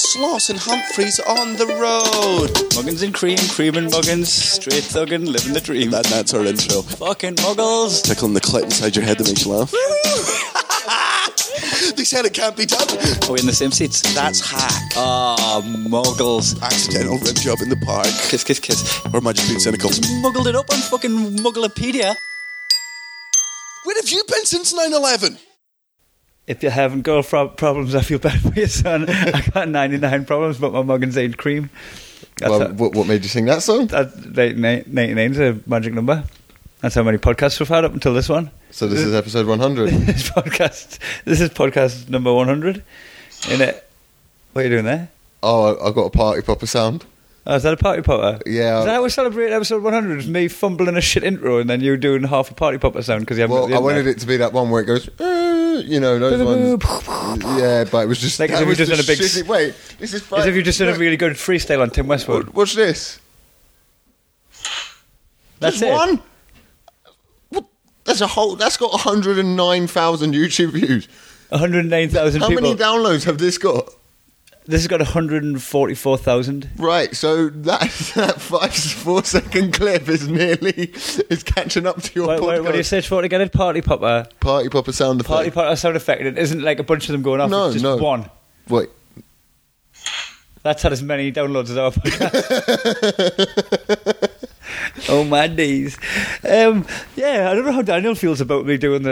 Sloss and Humphreys on the road. Muggins and cream, cream and muggins, straight thuggin', living the dream. That's our intro. Fucking muggles. Tickling the clit inside your head that makes you laugh. They said it can't be done. Are we in the same seats? That's hack. Ah, muggles. Accidental rim job in the park. Kiss, kiss, kiss. Or am I just being cynical? Muggled it up on fucking Mugglepedia. Where have you been since 9/11? If you haven't got problems, I feel bad for you, son. I got 99 problems, but my muggins ain't cream. What made you sing that song? 99 is a magic number. That's how many podcasts we've had up until this one. So this is episode 100. This is podcast number 100. In it. What are you doing there? Oh, I've got a party popper sound. Oh, is that a party popper? Yeah. Is that how we celebrate episode 100? It's me fumbling a shit intro and then you doing half a party popper sound because you haven't got the I wanted it to be that one where it goes, those ones. Yeah, but it was just like as if you just done a big. Shitty, wait, this is fine. As if you just done a really good freestyle on Tim Westwood. What's this? That's just it. One. What? That's got 109,000 YouTube views. 109,000 people. How many downloads have this got? This has got 144,000. Right, so that 4 second clip is catching up to your podcast. What do you search for to get it? Party popper. Party popper sound effect. Party popper sound effect. It isn't like a bunch of them going off. It's just one. Wait. That's had as many downloads as our podcast. Oh my days. I don't know how Daniel feels about me doing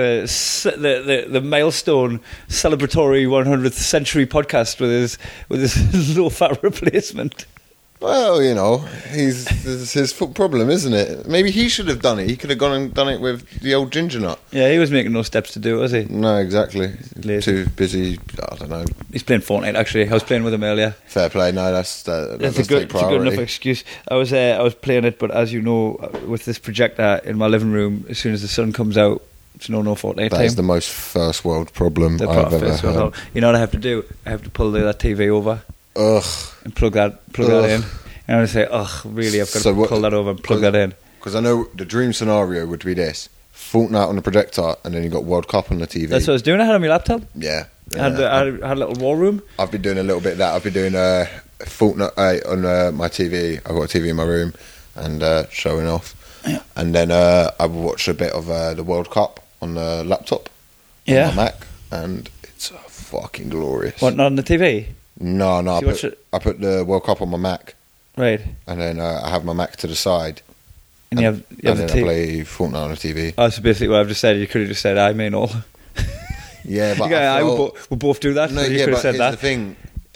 the milestone celebratory 100th century podcast with his low fat replacement. Well, this is his problem, isn't it? Maybe he should have done it. He could have gone and done it with the old ginger nut. Yeah, he was making no steps to do it, was he? No, exactly. Lazy. Too busy. I don't know. He's playing Fortnite, actually. I was playing with him earlier. Fair play. No, that's a good enough excuse. I was playing it, but as you know, with this projector in my living room, as soon as the sun comes out, it's no Fortnite time. That is the most first world problem I've ever heard. You know what I have to do? I have to pull that TV over. Ugh. And plug that in. And I say, really, I've got to pull that over and plug that in. Because I know the dream scenario would be this: Fortnite on the projector, and then you got World Cup on the TV. That's what I was doing. I had it on my laptop. Yeah. I had a little war room. I've been doing a little bit of that. I've been doing Fortnite on my TV. I've got a TV in my room and showing off. Yeah. And then I will watch a bit of the World Cup on the laptop on my Mac, and it's fucking glorious. What, not on the TV? No, I put the World Cup on my Mac. Right. And then I have my Mac to the side. And then I play Fortnite on the TV. Oh, so basically what I've just said, you could have just said, I may know. Yeah, but we'll both do that. No, you could have said that. The thing.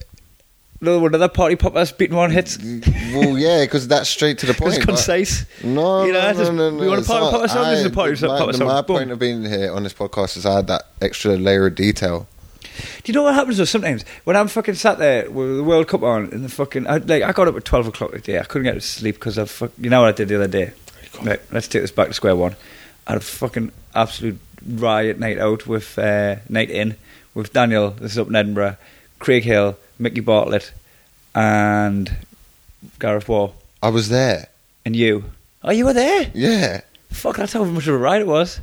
No, another party popper's beating one hits. Well, yeah, because that's straight to the point. It's concise. No. We want a party popper song? This is a party popper song. My point of being here on this podcast is I had that extra layer of detail. Do you know what happens though sometimes when I'm fucking sat there with the World Cup on and I got up at 12 o'clock today. I couldn't get to sleep because you know what I did the other day. Right, let's take this back to square one. I had a fucking absolute riot night out with night in with Daniel. This is up in Edinburgh. Craig Hill, Mickey Bartlett, and Gareth Waugh. I was there. And you? Oh, you were there? Yeah. Fuck, that's how much of a ride it was.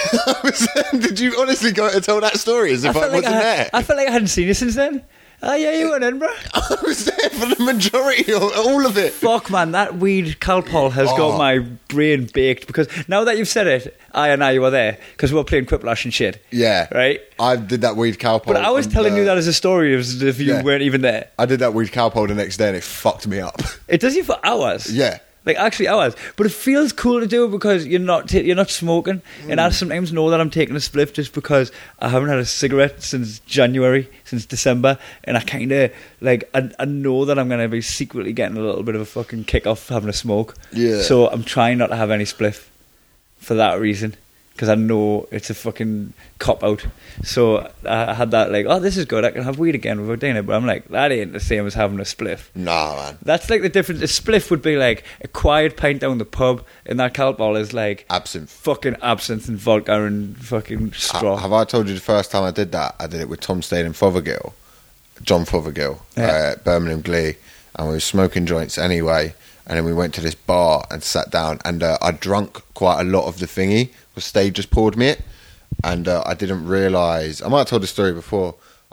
Did you honestly go to tell that story as if I wasn't there? I felt like I hadn't seen you since then. Oh, yeah, you were in Edinburgh. I was there for the majority of all of it. Fuck, man, that weed Calpol has got my brain baked because now that you've said it, you were there because we were playing Quiplash and shit. Yeah. Right? I did that weed Calpol. But I was telling you that as a story as if you weren't even there. I did that weed Calpol the next day and it fucked me up. It does you for hours. Yeah. Like actually hours, but it feels cool to do it because you're not smoking, and I sometimes know that I'm taking a spliff just because I haven't had a cigarette since December, and I kind of I know that I'm going to be secretly getting a little bit of a fucking kick off having a smoke. Yeah. So I'm trying not to have any spliff for that reason. Because I know it's a fucking cop-out. So I had that this is good, I can have weed again without doing it. But I'm like, that ain't the same as having a spliff. Nah, man. That's like the difference. A spliff would be like a quiet pint down the pub, and that Calpol is like... absinthe. Fucking absinthe and vodka and fucking straw. Have I told you the first time I did that? I did it with Tom Stade and Fothergill. John Fothergill, at Birmingham Glee. And we were smoking joints anyway. And then we went to this bar and sat down. And I drunk quite a lot of the thingy. Stade just poured me it, and I didn't realise. I might have told this story before.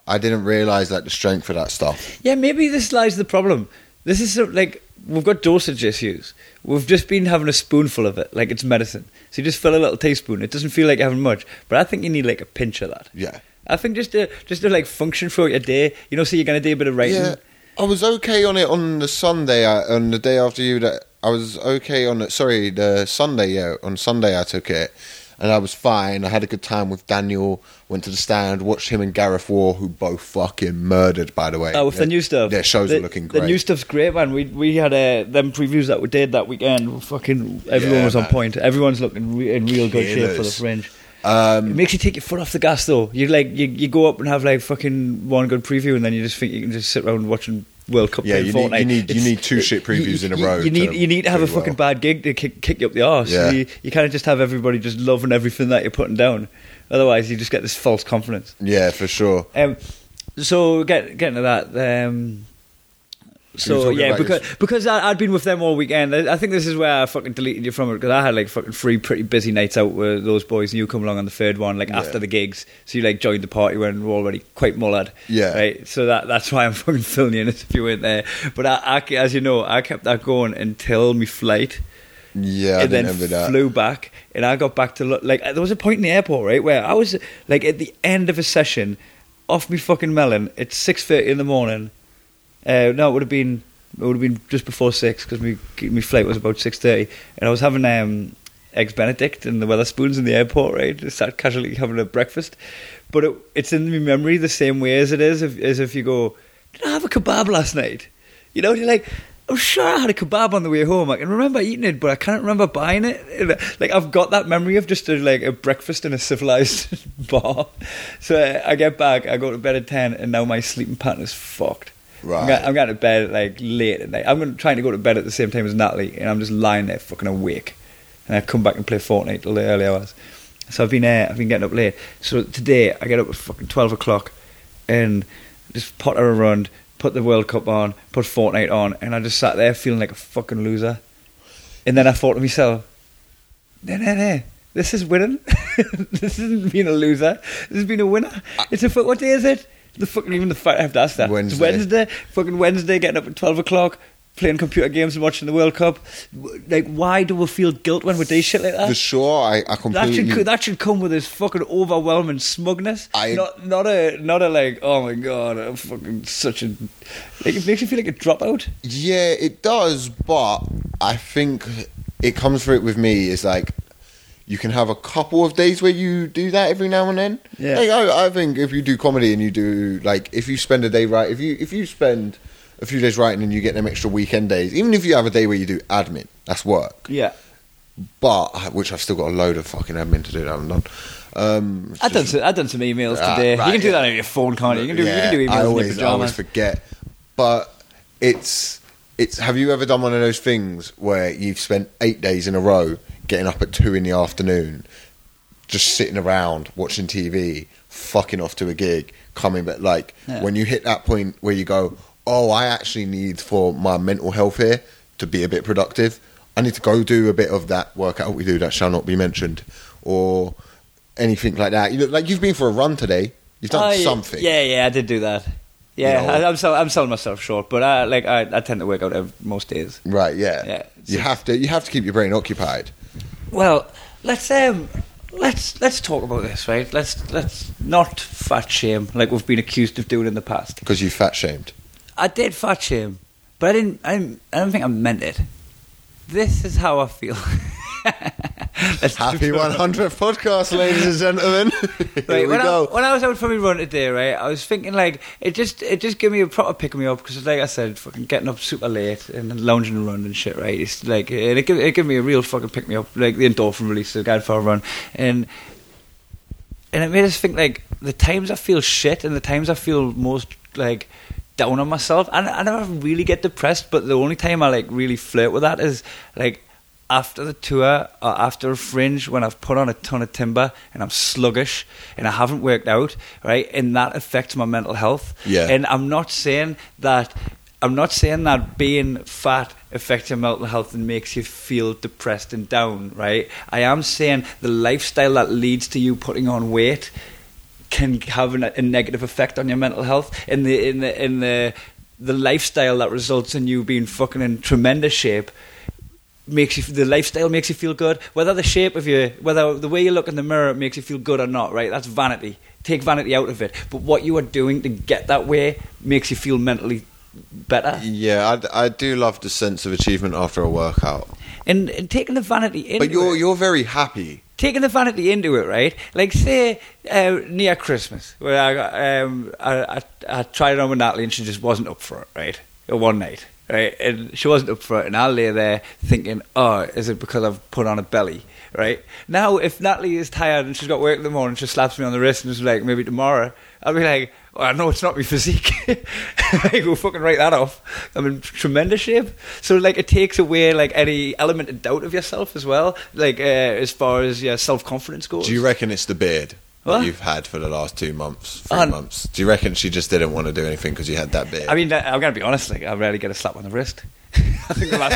I didn't realise like the strength of that stuff. Yeah, maybe this lies the problem. This is like, we've got dosage issues. We've just been having a spoonful of it, like it's medicine. So you just fill a little teaspoon. It doesn't feel like having much, but I think you need like a pinch of that. Yeah. I think just to like function throughout your day, you know, so you're going to do a bit of writing. Yeah, I was okay on it on the Sunday, on the day after you. That I was okay on it. Sorry, the Sunday. Yeah, on Sunday I took it, and I was fine. I had a good time with Daniel. Went to the stand, watched him and Gareth War, who both fucking murdered. By the way, with the new stuff. Their shows are looking great. The new stuff's great, man. We had them previews that we did that weekend. Fucking everyone was on point. Everyone's looking in real good shape for the Fringe. It makes you take your foot off the gas, though. You go up and have like fucking one good preview, and then you just think you can just sit around watching World Cup. Yeah, you need two shit previews in a row. You need to have a fucking bad gig to kick you up the arse. Yeah. You can't just have everybody just loving everything that you're putting down. Otherwise, you just get this false confidence. Yeah, for sure. So getting to that. So yeah, because I'd been with them all weekend. I think this is where I fucking deleted you from it, because I had like fucking 3 pretty busy nights out with those boys, and you come along on the third one like after the gigs. So you like joined the party when we're already quite mullered. Yeah. Right. So that's why I'm fucking filling you in if you weren't there. But I as you know, I kept that going until my flight. Yeah, I didn't remember that. Flew back, and I got back to like there was a point in the airport, right, where I was like at the end of a session, off me fucking melon at 6:30 in the morning. No, it would have been just before 6, because my flight was about 6:30, and I was having eggs Benedict and the Wetherspoons in the airport, right? Just sat casually having a breakfast, but it's in my memory the same way as it is as if you go, did I have a kebab last night? You know, you're like, I'm sure I had a kebab on the way home. I can remember eating it, but I can't remember buying it. Like, I've got that memory of just a breakfast in a civilized bar. So I get back, I go to bed at 10, and now my sleeping pattern is fucked. Right. I'm going to bed like late at night. I'm trying to go to bed at the same time as Natalie, and I'm just lying there fucking awake. And I come back and play Fortnite till the early hours. So I've been getting up late. So today I get up at fucking 12 o'clock and just potter around, put the World Cup on, put Fortnite on, and I just sat there feeling like a fucking loser. And then I thought to myself, no, this is winning. This isn't being a loser. This has been a winner. What day is it? I have to ask that. Wednesday. It's Wednesday. Fucking Wednesday, getting up at 12 o'clock, playing computer games and watching the World Cup. Like, why do we feel guilt when we do shit like that? For sure, I completely... That should come with this fucking overwhelming smugness. Not a like, oh my god, I'm fucking such a... Like, it makes you feel like a dropout. Yeah, it does, but I think it comes through it with me is like, you can have a couple of days where you do that every now and then. Yeah. Like, I think if you do comedy and you do, like, if you spend a day if you spend a few days writing and you get them extra weekend days, even if you have a day where you do admin, that's work. Yeah. But, which I've still got a load of fucking admin to do that I haven't done. I've done some emails today. Right, you can do that on your phone, can't you? You can do emails I in always, your pajamas. I always forget. But it's have you ever done one of those things where you've spent 8 days in a row getting up at 2 in the afternoon, just sitting around watching TV, fucking off to a gig, coming back, like, when you hit that point where you go, oh, I actually need, for my mental health here, to be a bit productive, I need to go do a bit of that workout we do that shall not be mentioned, or anything like that. You know, like, you've been for a run today, you've done something. Yeah, I did do that. Yeah, you know, I'm selling myself short, but I tend to work out most days. Right, yeah. You have to keep your brain occupied. Well, let's talk about this, right? Let's not fat shame like we've been accused of doing in the past. Because you fat shamed. I did fat shame, but I don't think I meant it. This is how I feel. Happy 100th podcast, ladies and gentlemen. Here we go. When I was out for my run today, right, I was thinking like it just gave me a proper pick me up, because like I said, fucking getting up super late and lounging around and shit, right? It's like it gave me a real fucking pick me up, like the endorphin release, the guide for a run, and it made us think like the times I feel shit and the times I feel most like down on myself. I never really get depressed, but the only time I like really flirt with that is like after the tour or after a Fringe, when I've put on a ton of timber and I'm sluggish and I haven't worked out, right, and that affects my mental health. Yeah. And I'm not saying that being fat affects your mental health and makes you feel depressed and down, right? I am saying the lifestyle that leads to you putting on weight can have a negative effect on your mental health. In the lifestyle that results in you being fucking in tremendous shape. The lifestyle makes you feel good. Whether the way you look in the mirror makes you feel good or not, right? That's vanity. Take vanity out of it. But what you are doing to get that way makes you feel mentally better. Yeah, I do love the sense of achievement after a workout. And taking the vanity into But you're very happy. Taking the vanity into it, right? Like, say, near Christmas, where I tried it on with Natalie and she just wasn't up for it, right? One night. Right, and she wasn't up for it, and I lay there thinking, oh, is it because I've put on a belly, right? Now, if Natalie is tired and she's got work in the morning, she slaps me on the wrist and is like, maybe tomorrow, I'll be like, oh, I know it's not my physique. I go fucking write that off. I'm in tremendous shape. So, like, it takes away, like, any element of doubt of yourself as well, like, as far as your self-confidence goes. Do you reckon it's the beard that you've had for the last 2 months, 3 months? Do you reckon she just didn't want to do anything because you had that beard? I mean, I'm going to be honest, like, I rarely get a slap on the wrist. I think the last...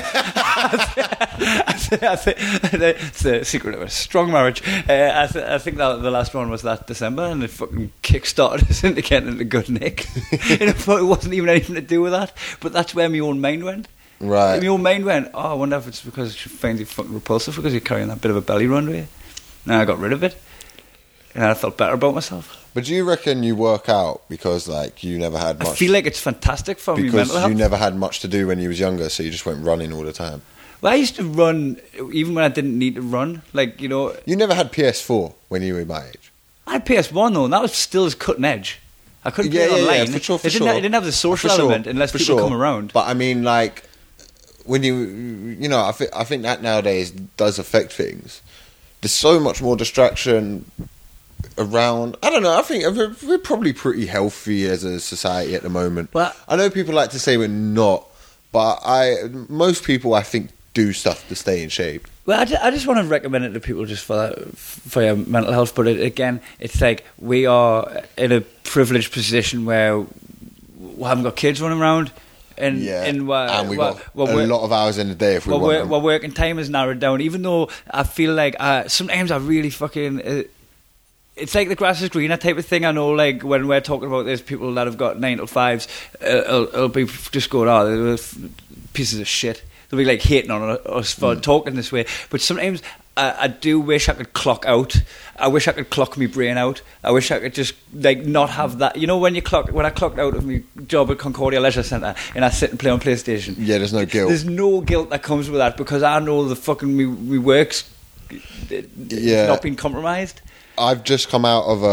I think it's the secret of a strong marriage. I think that the last one was that December, and it fucking kick-started us into getting into good nick. And it wasn't even anything to do with that, but that's where my own mind went. Right. My own mind went, oh, I wonder if it's because she finds you fucking repulsive because you're carrying that bit of a belly run with you. And I got rid of it. And I felt better about myself. But do you reckon you work out because, like, you never had much... I feel like it's fantastic for me mental health. Because you never had much to do when you was younger, so you just went running all the time. Well, I used to run even when I didn't need to run. Like, you know... You never had PS4 when you were my age? I had PS1, though, and that was still as cutting edge. I couldn't play it online. Yeah, for sure. It didn't have the social element unless people come around. But, I mean, like, when you know, I think that nowadays does affect things. There's so much more distraction... around. I don't know. I think we're probably pretty healthy as a society at the moment. Well, I know people like to say we're not, but most people I think do stuff to stay in shape. Well, I just want to recommend it to people just for your mental health. But again, it's like we are in a privileged position where we haven't got kids running around. And we've got a lot of hours in the day if we want them. Our working time is narrowed down. Even though I feel like sometimes I really fucking... it's like the grass is greener type of thing. I know, like, when we're talking about this, people that have got 9 to 5s, it'll be just going, they're pieces of shit. They'll be, like, hating on us for talking this way. But sometimes I do wish I could clock out. I wish I could clock my brain out. I wish I could just, like, not have that. You know, when I clocked out of my job at Concordia Leisure Centre and I sit and play on PlayStation. Yeah, there's no guilt. There's no guilt that comes with that because I know the fucking me work's not being compromised. I've just come out of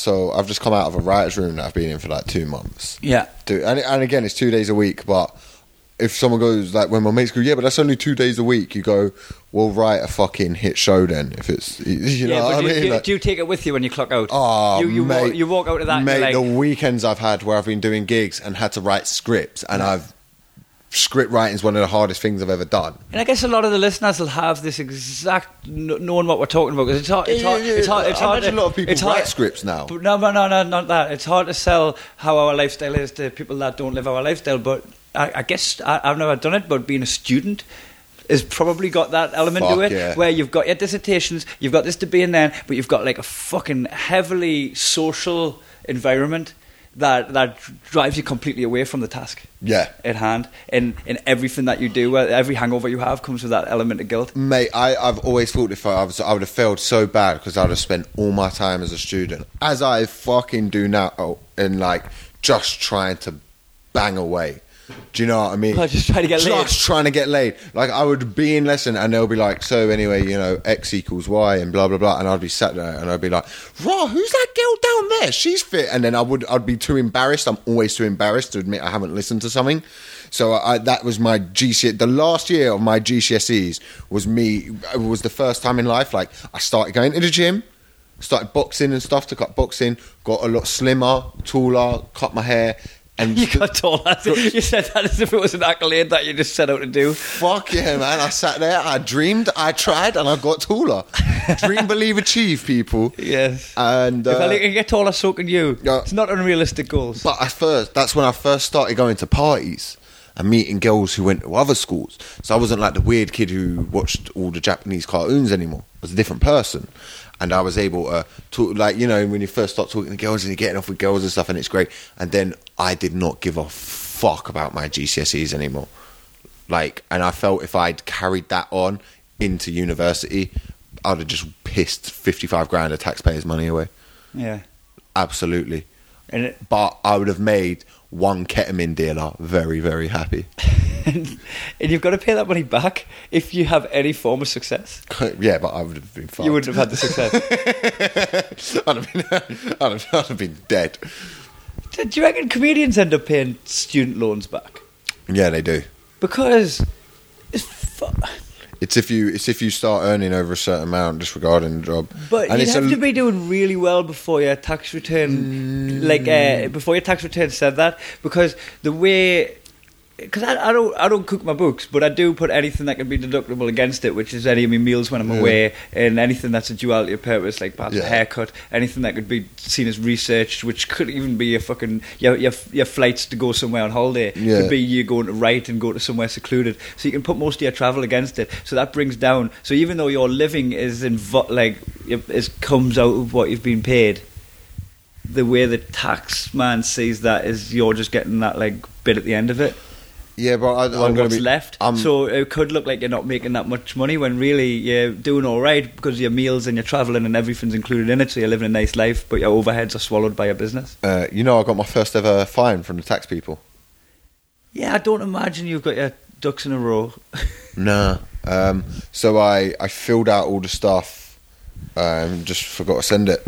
a writer's room that I've been in for like 2 months. Yeah. And again, it's 2 days a week, but if someone goes, like, when my mates go, yeah, but that's only 2 days a week, you go, well, write a fucking hit show then, if it's, you know what I mean? Do you take it with you when you clock out? Oh, mate. You walk out of that and mate, you're like... the weekends I've had where I've been doing gigs and had to write scripts, and script writing is one of the hardest things I've ever done. And I guess a lot of the listeners will have this exact knowing what we're talking about because it's hard. A lot of people write scripts now. But no, not that. It's hard to sell how our lifestyle is to people that don't live our lifestyle. But I guess I've never done it. But being a student has probably got that element to it, where you've got your dissertations, you've got this to be in there, but you've got like a fucking heavily social environment that drives you completely away from the task at hand. And in everything that you do, every hangover you have comes with that element of guilt. Mate, I've always thought if I would have failed so bad because I would have spent all my time as a student, as I fucking do now, in like just trying to bang away. Do you know what I mean? Just trying to get laid. Just trying to get laid. Like, I would be in lesson and they'll be like, so anyway, you know, X equals Y and blah, blah, blah. And I'd be sat there and I'd be like, raw, who's that girl down there? She's fit. And then I'd be too embarrassed. I'm always too embarrassed to admit I haven't listened to something. So that was my GCSE. The last year of my GCSEs was the first time in life, like, I started going to the gym, started boxing and stuff, took up boxing, got a lot slimmer, taller, cut my hair. And you got taller. You said that as if it was an accolade that you just set out to do. Fuck yeah, man. I sat there, I dreamed, I tried, and I got taller. Dream, believe, achieve, people. Yes. And if I can get taller, so can you. It's not unrealistic goals. But that's when I first started going to parties. and meeting girls who went to other schools. So I wasn't like the weird kid who watched all the Japanese cartoons anymore. I was a different person. And I was able to talk, like, you know, when you first start talking to girls and you're getting off with girls and stuff, and it's great. And then I did not give a fuck about my GCSEs anymore. Like, and I felt if I'd carried that on into university, I'd have just pissed 55 grand of taxpayers' money away. Yeah. Absolutely. But I would have made one ketamine dealer very, very happy. And you've got to pay that money back if you have any form of success. Yeah, but I would have been fucked. You wouldn't have had the success. I'd have been dead. Do you reckon comedians end up paying student loans back? Yeah, they do. Because it's if you start earning over a certain amount disregarding the job. But and you have to be doing really well before your tax return, before your tax return said that, because the way. Because I don't cook my books, but I do put anything that can be deductible against it, which is any of my meals when I'm away, and anything that's a duality of purpose, like perhaps a haircut, anything that could be seen as research, which could even be your flights to go somewhere on holiday. Could be you going to write and go to somewhere secluded. So you can put most of your travel against it. So that brings down. So even though your living comes out of what you've been paid, the way the tax man sees that is you're just getting that bit at the end of it. Yeah, but I'm going to be left. So it could look like you're not making that much money when really you're doing all right because your meals and your travelling and everything's included in it. So you're living a nice life, but your overheads are swallowed by your business. I got my first ever fine from the tax people. Yeah, I don't imagine you've got your ducks in a row. Nah. So I filled out all the stuff, just forgot to send it.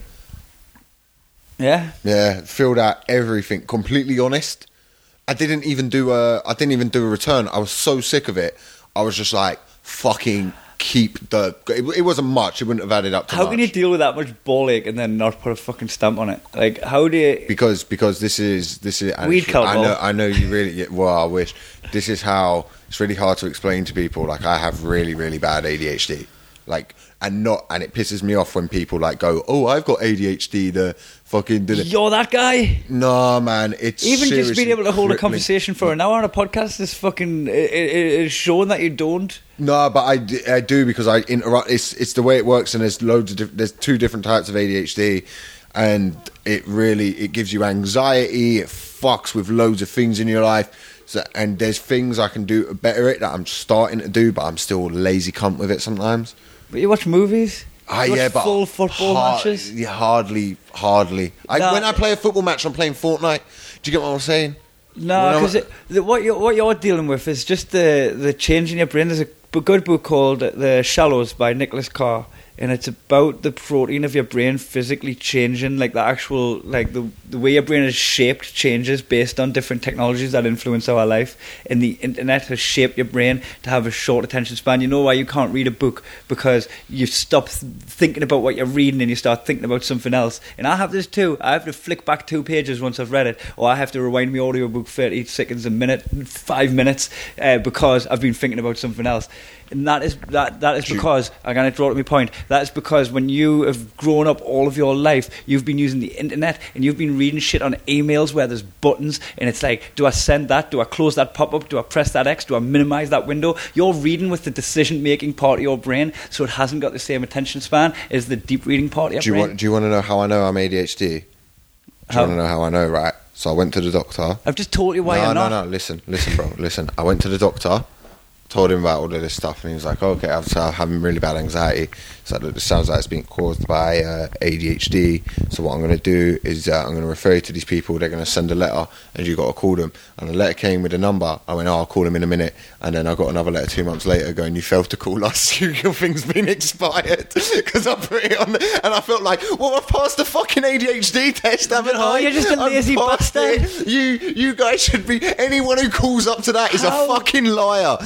Yeah. Yeah, filled out everything. Completely honest. I didn't even do a return. I was so sick of it. I was just like, fucking keep it wasn't much. It wouldn't have added up to much. How can you deal with that much ball ache and then not put a fucking stamp on it? Like, how do you... Because this is weed culture. I know you really... Well, I wish. This is how... It's really hard to explain to people. Like, I have really, really bad ADHD. Like... And it pisses me off when people go, oh, I've got ADHD, the fucking... You're that guy? No, man, it's even just being able to hold a conversation for an hour on a podcast is fucking... It is showing that you don't. No, but I do because I interrupt. It's the way it works, and there's there's two different types of ADHD, and it gives you anxiety, it fucks with loads of things in your life. So, and there's things I can do better at that I'm starting to do, but I'm still a lazy cunt with it sometimes. But you watch movies? But full football matches? Yeah, hardly. When I play a football match, I'm playing Fortnite. Do you get what I'm saying? No, because what you're dealing with is just the change in your brain. There's a good book called The Shallows by Nicholas Carr, and it's about the protein of your brain physically changing, the actual, the way your brain is shaped changes based on different technologies that influence our life. And the internet has shaped your brain to have a short attention span. You know why you can't read a book? Because you stop thinking about what you're reading and you start thinking about something else. And I have this too. I have to flick back 2 pages once I've read it, or I have to rewind my audiobook 30 seconds a minute, 5 minutes, because I've been thinking about something else. And that is because, I'm going to draw to my point, that is because when you have grown up all of your life, you've been using the internet and you've been reading shit on emails where there's buttons and it's like, do I send that? Do I close that pop-up? Do I press that X? Do I minimize that window? You're reading with the decision-making part of your brain, so it hasn't got the same attention span as the deep reading part of your brain. Do you want to know how I know I'm ADHD? Do you want to know how I know, right? So I went to the doctor. I've just told you why you're not. No, listen, bro, listen. I went to the doctor, told him about all of this stuff, and he was like, okay, I'm having really bad anxiety. So it sounds like it's being caused by ADHD. So what I'm going to do is I'm going to refer you to these people. They're going to send a letter, and you got to call them. And the letter came with a number. I went, I'll call them in a minute. And then I got another letter 2 months later going, you failed to call us. Your thing's been expired. Because I put it on, and I felt like, well, I've passed the fucking ADHD test, haven't I? You're just a lazy bastard. You guys should be. Anyone who calls up to that is a fucking liar.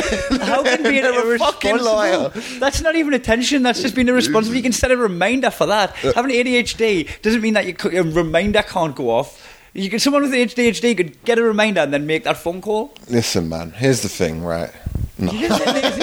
How can being a fucking liar? That's not even attention. That's just being irresponsible. You can set a reminder for that. Having ADHD doesn't mean that a reminder can't go off. Someone with ADHD could get a reminder and then make that phone call. Listen, man. Here's the thing, right? No. You're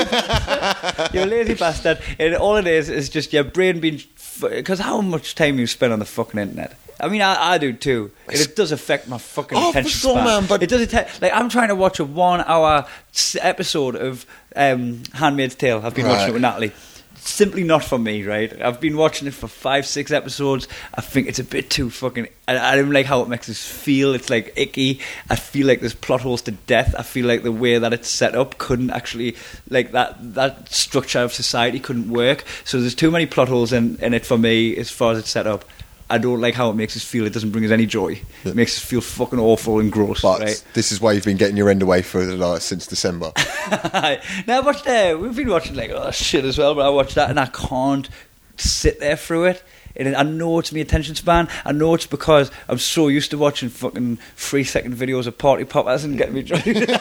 a lazy bastard. And all it is just your brain being... Because how much time you spend on the fucking internet? I mean, I do too. It does affect my fucking Oh, attention for sure, span. man, but- it does. Like, I'm trying to watch a 1 hour episode of Handmaid's Tale. I've been watching Right. it with Natalie. Simply not for me, right? I've been watching it for 5-6 episodes. I think it's a bit too fucking. I don't like how it makes us feel. It's like icky. I feel like there's plot holes to death. I feel like the way that it's set up couldn't actually, like that structure of society couldn't work. So there's too many plot holes in it for me as far as it's set up. I don't like how it makes us feel. It doesn't bring us any joy. It makes us feel fucking awful and gross. But right? this is why you've been getting your end away for since December. Now I watched we've been watching like shit as well, but I watched that and I can't sit there through it. And I know it's my attention span. I know it's because I'm so used to watching fucking 3-second videos of party poppers and getting me drunk. You know what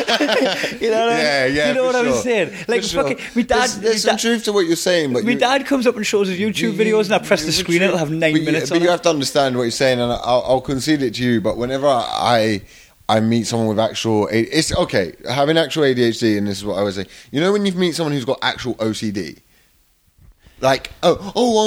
Yeah, you know for what I'm sure. saying? Like For sure. fucking, my dad. There's some truth to what you're saying, but My dad comes up and shows us YouTube videos, and I press the screen. It'll have 9 minutes But on you it. have to understand what you're saying, and I'll concede it to you. But whenever I meet someone with actual, it's okay having actual ADHD, and this is what I was saying. You know, when you meet someone who's got actual OCD. Like, I'm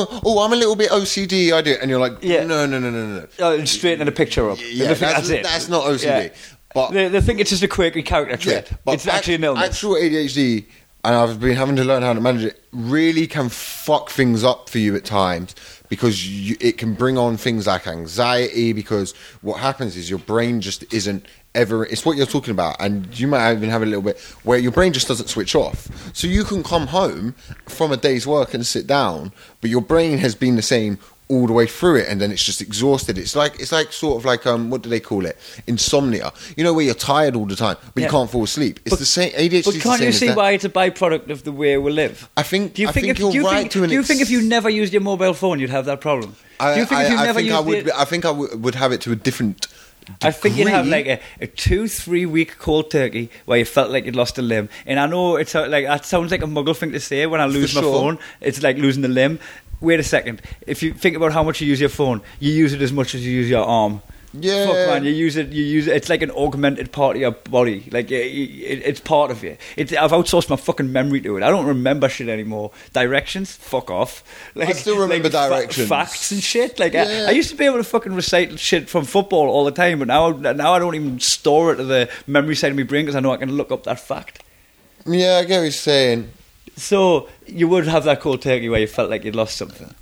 a little bit OCD, I do. And you're like, Yeah. no. Straighten the picture up. Yeah, They think that's it. that's not OCD. Yeah. But They think it's just a quirky character trait. but It's actually an illness. Actual ADHD, and I've been having to learn how to manage it, really can fuck things up for you at times because it can bring on things like anxiety, because what happens is your brain just isn't ever, it's what you're talking about, and you might even have a little bit where your brain just doesn't switch off. So you can come home from a day's work and sit down, but your brain has been the same all the way through it, and then it's just exhausted. It's like sort of like what do they call it? Insomnia. You know, where you're tired all the time, but Yeah. you can't fall asleep. It's the same. ADHD. But can't you see why it's a byproduct of the way we live? I think Do you think you're right to an do you think if you never used your mobile phone, you'd have that problem? I Do you think if you never used I think I would have it to a different. I think you'd have degree. like a 2-3 week cold turkey where you felt like you'd lost a limb. And I know it's like that sounds like a muggle thing to say when I lose my sure. phone. It's like losing the limb. Wait a second. If you think about how much you use your phone, you use it as much as you use your arm. Yeah. Fuck man, you use it. It's like an augmented part of your body. Like it's part of you. I've outsourced my fucking memory to it. I don't remember shit anymore. Directions, fuck off. Like, I still remember directions. facts and shit. Like Yeah. I used to be able to fucking recite shit from football all the time, but now I don't even store it to the memory side of my brain because I know I can look up that fact. Yeah, I get what you're saying. So you would have that cold turkey where you felt like you'd lost something.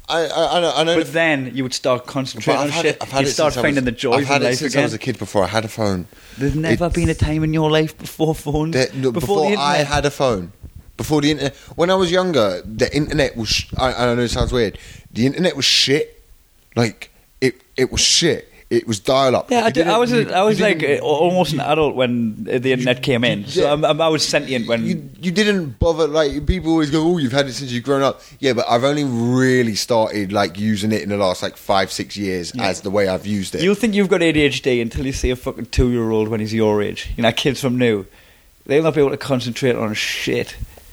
I know. But then you would start concentrating on shit. I've had You'd it start since I finding the was- joys I've had in it life since again. I was a kid. Before I had a phone. There's never been a time in your life before phones. Before the I internet. had a phone. Before the internet. When I was younger, the internet was. I know it sounds weird. The internet was shit. Like it was shit. It was dial up. Yeah, I was like didn't- almost an adult when the internet came in. So Yeah. I was sentient when. You didn't bother, like, people always go, oh, you've had it since you've grown up. Yeah, but I've only really started, like, using it in the last, like, 5-6 years as the way I've used it. You'll think you've got ADHD until you see a fucking 2-year-old when he's your age. You know, kids from new. They'll not be able to concentrate on shit.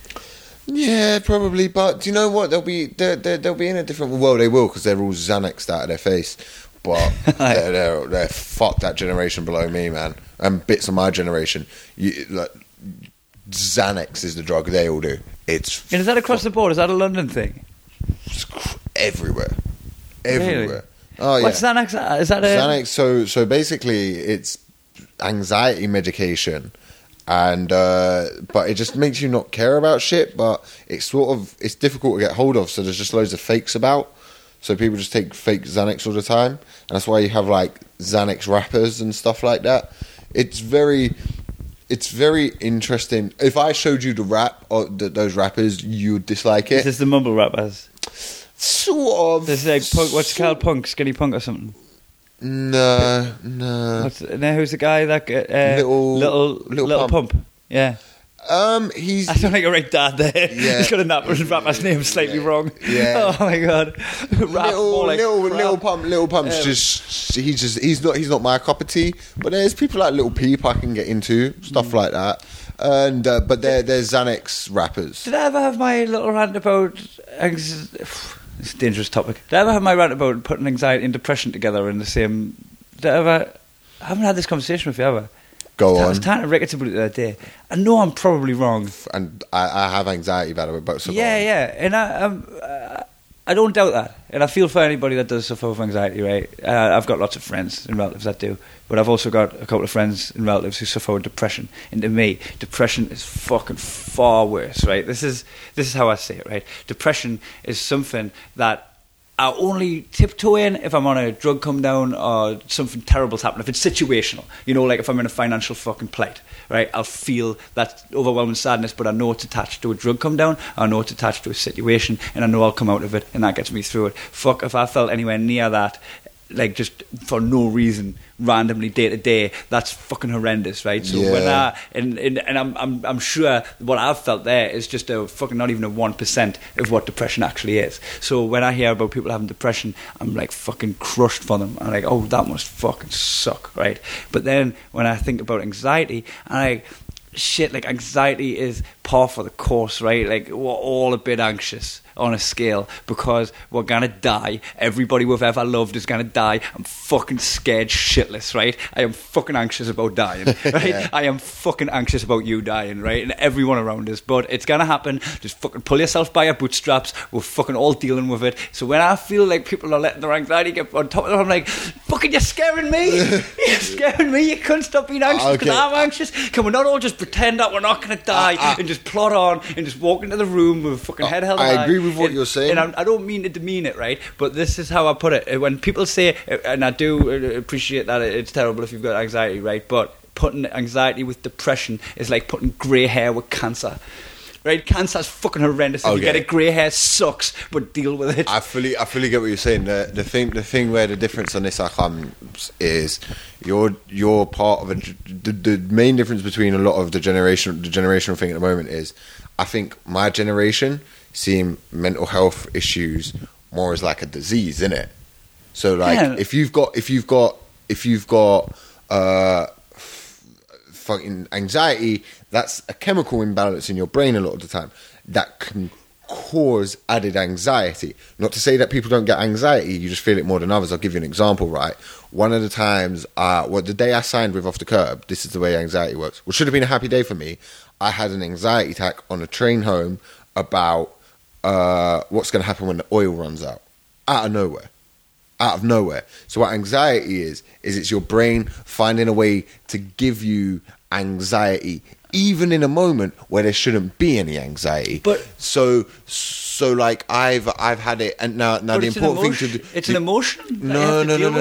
Yeah, probably, but do you know what? They'll be in a different world. They will, because they're all Xanaxed out of their face. But they're fuck that generation below me, man, and bits of my generation. Xanax is the drug they all do. It's And is that across the board? Is that a London thing? everywhere. Really? Oh yeah. What's Xanax? Is that a Xanax? So basically, it's anxiety medication, and but it just makes you not care about shit. But it's it's difficult to get hold of. So there's just loads of fakes about. So people just take fake Xanax all the time, and that's why you have like Xanax rappers and stuff like that. It's very interesting. If I showed you the rap or those rappers, you'd dislike Is it. this the mumble rappers? Sort of. This is like punk, what's it called? Punk, skinny punk or something. No. Who's the guy that little pump? Yeah. He's I sound like a right dad there. Yeah. He's got a rapper's name slightly wrong. Yeah. Oh my god. Rap more like crap. Little Pump's he's not my cup of tea. But there's people like Little Peep I can get into, stuff like that. And but they're Xanax rappers. Did I ever have my little rant about it's a dangerous topic. Did I ever have my rant about putting anxiety and depression together in the same? I haven't had this conversation with you ever. Go I was on. talking to Ricketts about it the other day. I know I'm probably wrong. And I have anxiety about it, but so Yeah, and I don't doubt that, and I feel for anybody that does suffer with anxiety. Right, I've got lots of friends and relatives that do, but I've also got a couple of friends and relatives who suffer with depression. And to me, depression is fucking far worse. Right, this is how I see it. Right, depression is something that I only tiptoe in if I'm on a drug come down or something terrible's happened. If it's situational, like if I'm in a financial fucking plight, right? I'll feel that overwhelming sadness, but I know it's attached to a drug come down. I know it's attached to a situation, and I know I'll come out of it, and that gets me through it. Fuck, if I felt anywhere near that, like just for no reason, randomly day to day, that's fucking horrendous, right? So when I'm sure what I've felt there is just a fucking not even a 1% of what depression actually is. So when I hear about people having depression, I'm like fucking crushed for them. I'm like, oh, that must fucking suck, right? But then when I think about anxiety, I'm like, shit, like anxiety is par for the course, right? Like we're all a bit anxious on a scale because we're gonna die. Everybody we've ever loved is gonna die. I'm fucking scared shitless, right? I am fucking anxious about dying, right? Yeah. I am fucking anxious about you dying, right? And everyone around us, but it's gonna happen. Just fucking pull yourself by your bootstraps. We're fucking all dealing with it. So when I feel like people are letting their anxiety get on top of them, I'm like, fucking you're scaring me. You're scaring me. You couldn't stop being anxious because I'm anxious. Can we not all just pretend that we're not gonna die and just plod on and just walk into the room with a fucking head held high? I agree with what you're saying, and I don't mean to demean it, right? But this is how I put it. When people say, and I do appreciate that it's terrible if you've got anxiety, right? But putting anxiety with depression is like putting grey hair with cancer. Right, cancer's fucking horrendous. If you get it, grey hair sucks, but deal with it. I fully get what you're saying. The thing where the difference on this comes is you're part of the main difference between a lot of the generational thing at the moment is I think my generation seeing mental health issues more as like a disease, innit? So like if you've got fucking anxiety, that's a chemical imbalance in your brain a lot of the time that can cause added anxiety. Not to say that people don't get anxiety, you just feel it more than others. I'll give you an example, right? One of the times, the day I signed with Off the Curb, this is the way anxiety works, which should have been a happy day for me. I had an anxiety attack on a train home about what's going to happen when the oil runs out. Out of nowhere. So what anxiety is it's your brain finding a way to give you anxiety, even in a moment where there shouldn't be any anxiety. But so like I've had it, and now the important thing to do. It's an emotion. No.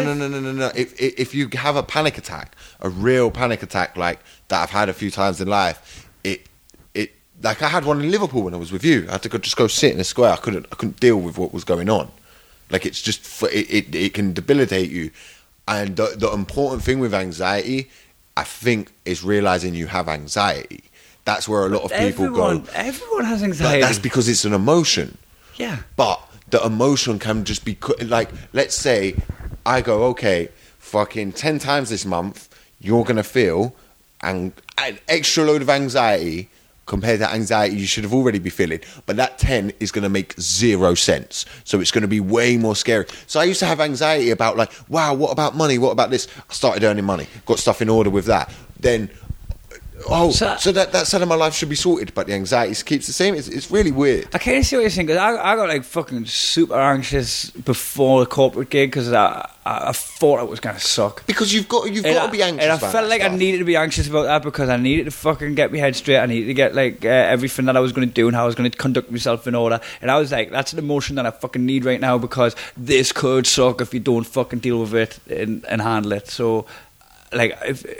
If you have a panic attack, a real panic attack like that I've had a few times in life, it like I had one in Liverpool when I was with you. I had to just go sit in a square. I couldn't deal with what was going on. Like it's just it can debilitate you. And the important thing with anxiety, I think, is realizing you have anxiety. That's where a lot of people go. Everyone has anxiety. But that's because it's an emotion. Yeah. But the emotion can just be like, let's say I go, okay, fucking 10 times this month, you're gonna feel an extra load of anxiety compared to anxiety you should have already be feeling, but that 10 is going to make 0 sense, so it's going to be way more scary. So I used to have anxiety about like, wow, what about money, what about this? I started earning money, got stuff in order with that, then so that side of my life should be sorted, but the anxiety keeps the same. It's really weird. I can't see what you're saying, because I got like fucking super anxious before the corporate gig because I thought it was going to suck. Because you've got to be anxious. And I felt like I needed to be anxious about that because I needed to fucking get my head straight. I needed to get like everything that I was going to do and how I was going to conduct myself in order. And I was like, that's an emotion that I fucking need right now because this could suck if you don't fucking deal with it and handle it. So like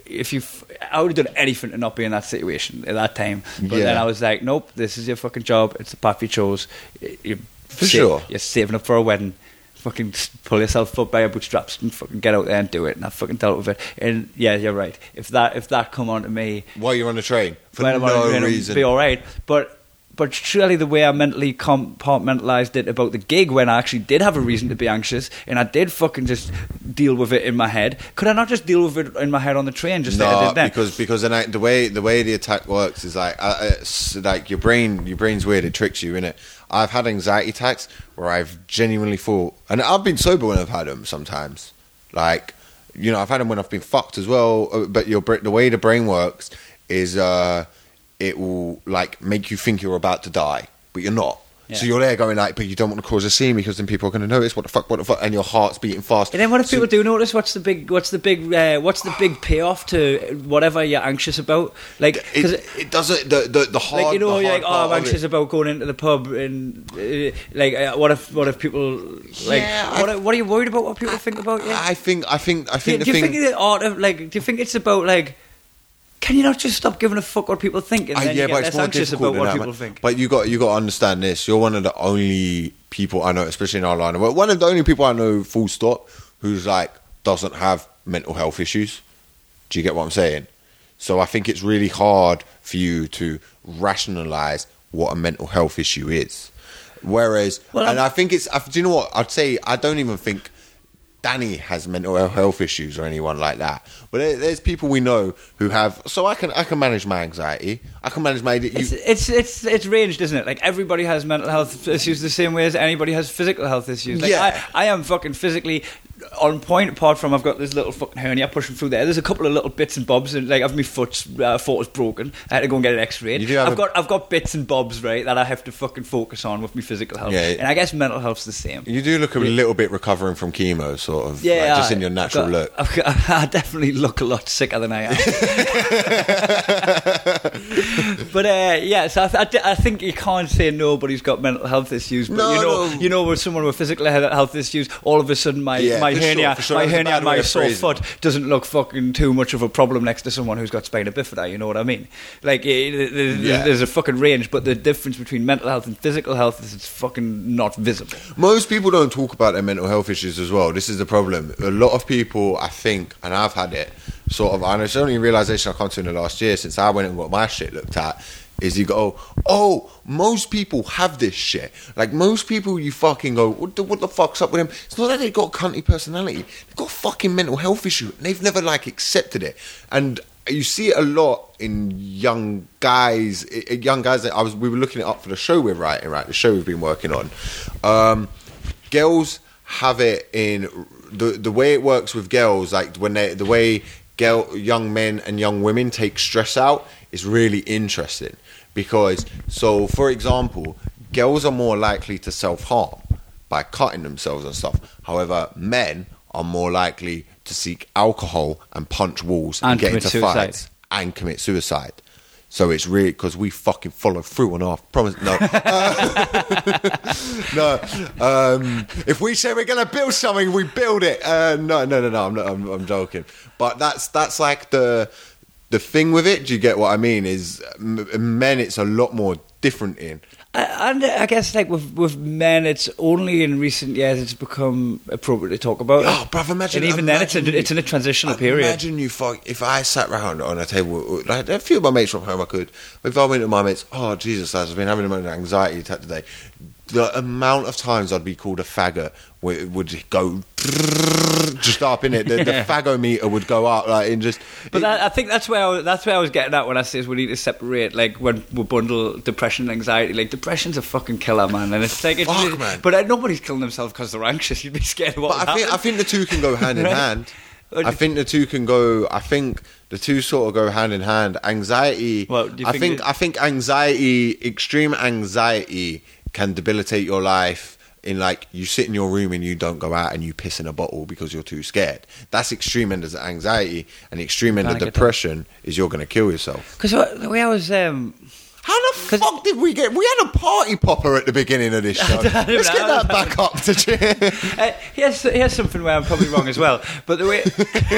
I would have done anything to not be in that situation at that time, but then I was like, nope, this is your fucking job, it's the path you chose, you're saving up for a wedding, fucking pull yourself up by your bootstraps and fucking get out there and do it. And I fucking dealt with it. And yeah, you're right, if that come on to me while you're on the train for no reason, be alright. But surely the way I mentally compartmentalised it about the gig, when I actually did have a reason to be anxious and I did fucking just deal with it in my head, could I not just deal with it in my head on the train? Just like I did then? because then the way the attack works is like it's like your brain's weird. It tricks you, innit? I've had anxiety attacks where I've genuinely thought, and I've been sober when I've had them sometimes. Like, you know, I've had them when I've been fucked as well. But the way the brain works is it will like make you think you're about to die, but you're not. So you're there going like, but you don't want to cause a scene because then people are going to notice what the fuck, and your heart's beating fast. And then what if people do notice? What's the big payoff to whatever you're anxious about? Like, it doesn't. The hard. Like, you know, you're like, I'm anxious about going into the pub, and what if people like? What are you worried about? What people think about you? I think. Do you think the art of like? Do you think it's about like? Can you not just stop giving a fuck what people think, and then you get less anxious about what people think? But you got to understand this. You're one of the only people I know, especially in our line of work, one of the only people I know, full stop, who's like doesn't have mental health issues. Do you get what I'm saying? So I think it's really hard for you to rationalize what a mental health issue is. Whereas, and I think it's. Do you know what I'd say? I don't even think Danny has mental health issues or anyone like that. But there's people we know who have. So I can manage my anxiety. I can manage my. It's ranged, isn't it? Like everybody has mental health issues the same way as anybody has physical health issues. Like I am fucking physically on point. Apart from I've got this little fucking hernia pushing through there. There's a couple of little bits and bobs, and like I've my foot is broken. I had to go and get an X-ray. I've got bits and bobs, right, that I have to fucking focus on with my physical health. Yeah. And I guess mental health's the same. You do look a little bit recovering from chemo, sort of. Yeah, like, just in your natural look. I definitely look a lot sicker than I am. But so I think you can't say nobody's got mental health issues. But you know, with someone with physical health issues, all of a sudden my hernia, my sore foot doesn't look fucking too much of a problem next to someone who's got spina bifida. You know what I mean? Like there's a fucking range, but the difference between mental health and physical health is it's fucking not visible. Most people don't talk about their mental health issues as well. This is the problem. A lot of people, I think, and I've had it, sort of, and it's only a realisation I come to in the last year since I went and got my shit looked at, is you go, oh, most people have this shit. Like, most people, you fucking go, what the fuck's up with them? It's not that they've got a cunty personality. They've got a fucking mental health issue, and they've never, like, accepted it. And you see it a lot in young guys that we were looking it up for the show we're writing, right? The show we've been working on. Girls have it in the way it works with girls, like when the way young men and young women take stress out is really interesting because, so for example, girls are more likely to self-harm by cutting themselves and stuff. However, men are more likely to seek alcohol and punch walls and get into fights and commit suicide. So it's really because we fucking follow through on our promise. No, if we say we're going to build something, we build it. No. I'm joking. But that's like the thing with it. Do you get what I mean? Is men, it's a lot more different in. And I guess like with men, it's only in recent years it's become appropriate to talk about. Oh, bruv, imagine! And even then, it's in a transitional period. Imagine if I sat round on a table, like a few of my mates from home, I could. If I went to my mates, oh Jesus, lads, I've been having an anxiety attack today. The amount of times I'd be called a faggot would go just up in it. The faggometer would go up, like, and just. But I think that's where I was getting at when I says we need to separate, like, when we bundle depression and anxiety. Like, depression's a fucking killer, man, and it's like, man. But nobody's killing themselves because they're anxious. You'd be scared of what would happen. I think the two can go hand in hand. I think the two sort of go hand in hand. Anxiety. Well, I think anxiety, extreme anxiety, can debilitate your life in, like, you sit in your room and you don't go out and you piss in a bottle because you're too scared. That's extreme end of anxiety, and the extreme end of depression is you're going to kill yourself. Because the way I was... How the fuck did we get... We had a party popper at the beginning of this show. Let's get that back up to cheer. Here's something where I'm probably wrong as well. But the way...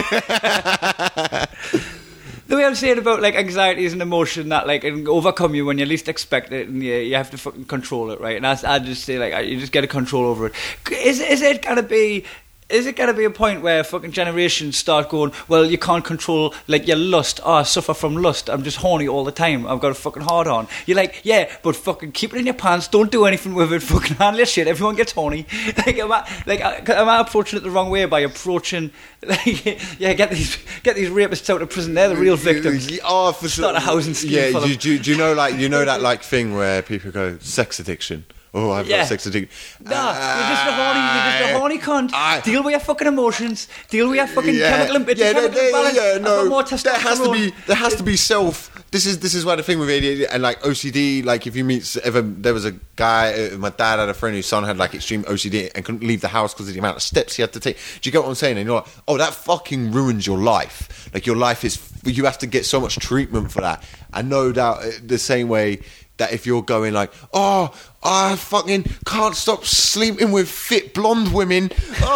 The way I'm saying about, like, anxiety is an emotion that, like, can overcome you when you least expect it, and you have to fucking control it, right? And I just say, like, you just get a control over it. Is it gonna be a point where fucking generations start going, well, you can't control, like, your lust. Oh, I suffer from lust. I'm just horny all the time. I've got a fucking hard on. You're like, yeah, but fucking keep it in your pants. Don't do anything with it. Fucking handle your shit. Everyone gets horny. Am I approaching it the wrong way by approaching, like, get these rapists out of prison? They're the real victims. Oh, for sure. Start a housing scheme. Yeah, do you know, like, that, like, thing where people go, sex addiction? Oh, I've got sex addiction. Nah, you're just a horny cunt. Deal with your fucking emotions. Deal with your fucking chemical imbalance. No, there has to be this is why the thing with ADHD and like OCD, like if you meet, there was a guy, my dad had a friend whose son had like extreme OCD and couldn't leave the house because of the amount of steps he had to take. Do you get what I'm saying? And you're like, oh, that fucking ruins your life. Like your life is, you have to get so much treatment for that. And no doubt the same way that if you're going like, oh, I fucking can't stop sleeping with fit blonde women.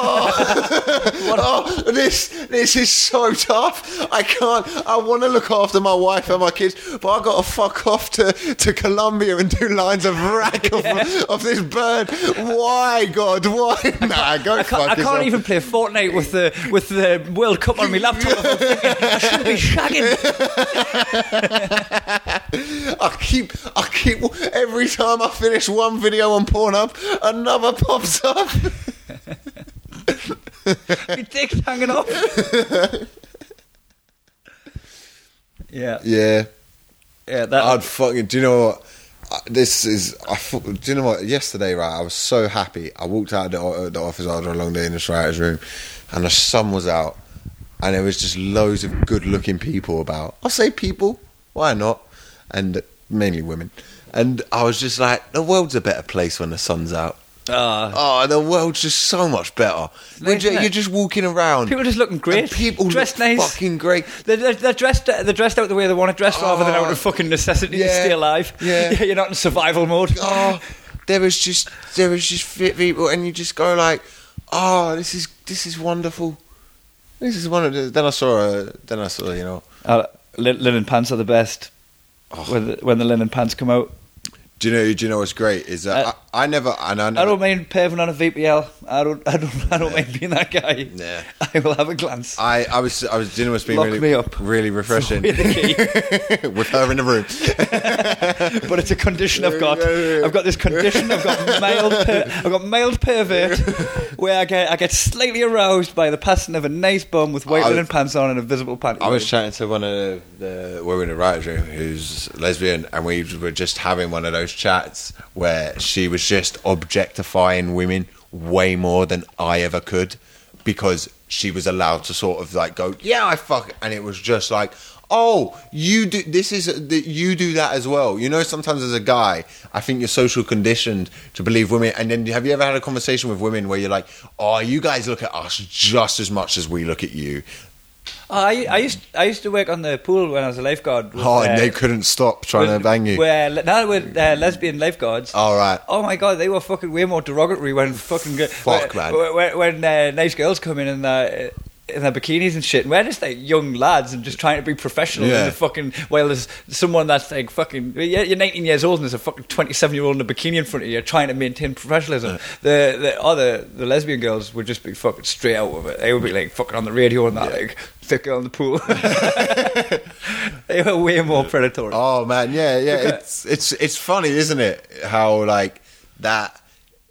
Oh, this is so tough. I want to look after my wife and my kids, but I got to fuck off to Colombia and do lines of rack of this bird. Why, God? Why? Nah, go fuck yourself. I can't even play Fortnite with the World Cup on my laptop. I should be shagging. I keep every time I finish one video on Pornhub, another pops up. Your dick's hanging off. Yeah. I'd fucking. Do you know what? Do you know what? Yesterday, right, I was so happy. I walked out of the office after a long day in the writer's room, and the sun was out, and there was just loads of good-looking people about. I'll say people. Why not? And mainly women. And I was just like, the world's a better place when the sun's out. The world's just so much better. You're just walking around. People just looking great. People dressed look nice. Fucking great. They're dressed out the way they want to dress rather than out of fucking necessity to stay alive. Yeah. You're not in survival mode. There was just fit people, and you just go like, this is wonderful. This is wonderful. Then I saw, you know, linen pants are the best. When the linen pants come out. Do you know what's great is that I don't mind paving on a VPL. I don't mind being that guy. Yeah. I will have a glance. I was dinner was being Lock me up. really refreshing. With the key. With her in the room. But it's a condition I've got. I've got this condition. I've got mild pervert where I get slightly aroused by the passing of a nice bum with white linen pants on and a visible panty. I was chatting to one of the women in the writer's room who's lesbian, and we were just having one of those chats where she was just objectifying women way more than I ever could, because she was allowed to sort of like go, yeah, I fuck, and it was just like, oh, you do you do that as well. You know, sometimes as a guy, I think you're social conditioned to believe women. And then have you ever had a conversation with women where you're like, oh, you guys look at us just as much as we look at you? I used to work on the pool when I was a lifeguard. And they couldn't stop trying to bang you. Now with lesbian lifeguards. All right. Oh my God, they were fucking way more derogatory when when nice girls come in their bikinis and shit, and we're just like young lads and just trying to be professional. Yeah. And fucking, well, there's someone that's like fucking, you're 19 years old and there's a fucking 27-year-old in a bikini in front of you trying to maintain professionalism. The lesbian girls would just be fucking straight out of it. They would be like fucking on the radio and that, like thick girl in the pool. They were way more predatory. Oh man, yeah. It's funny, isn't it? How like that.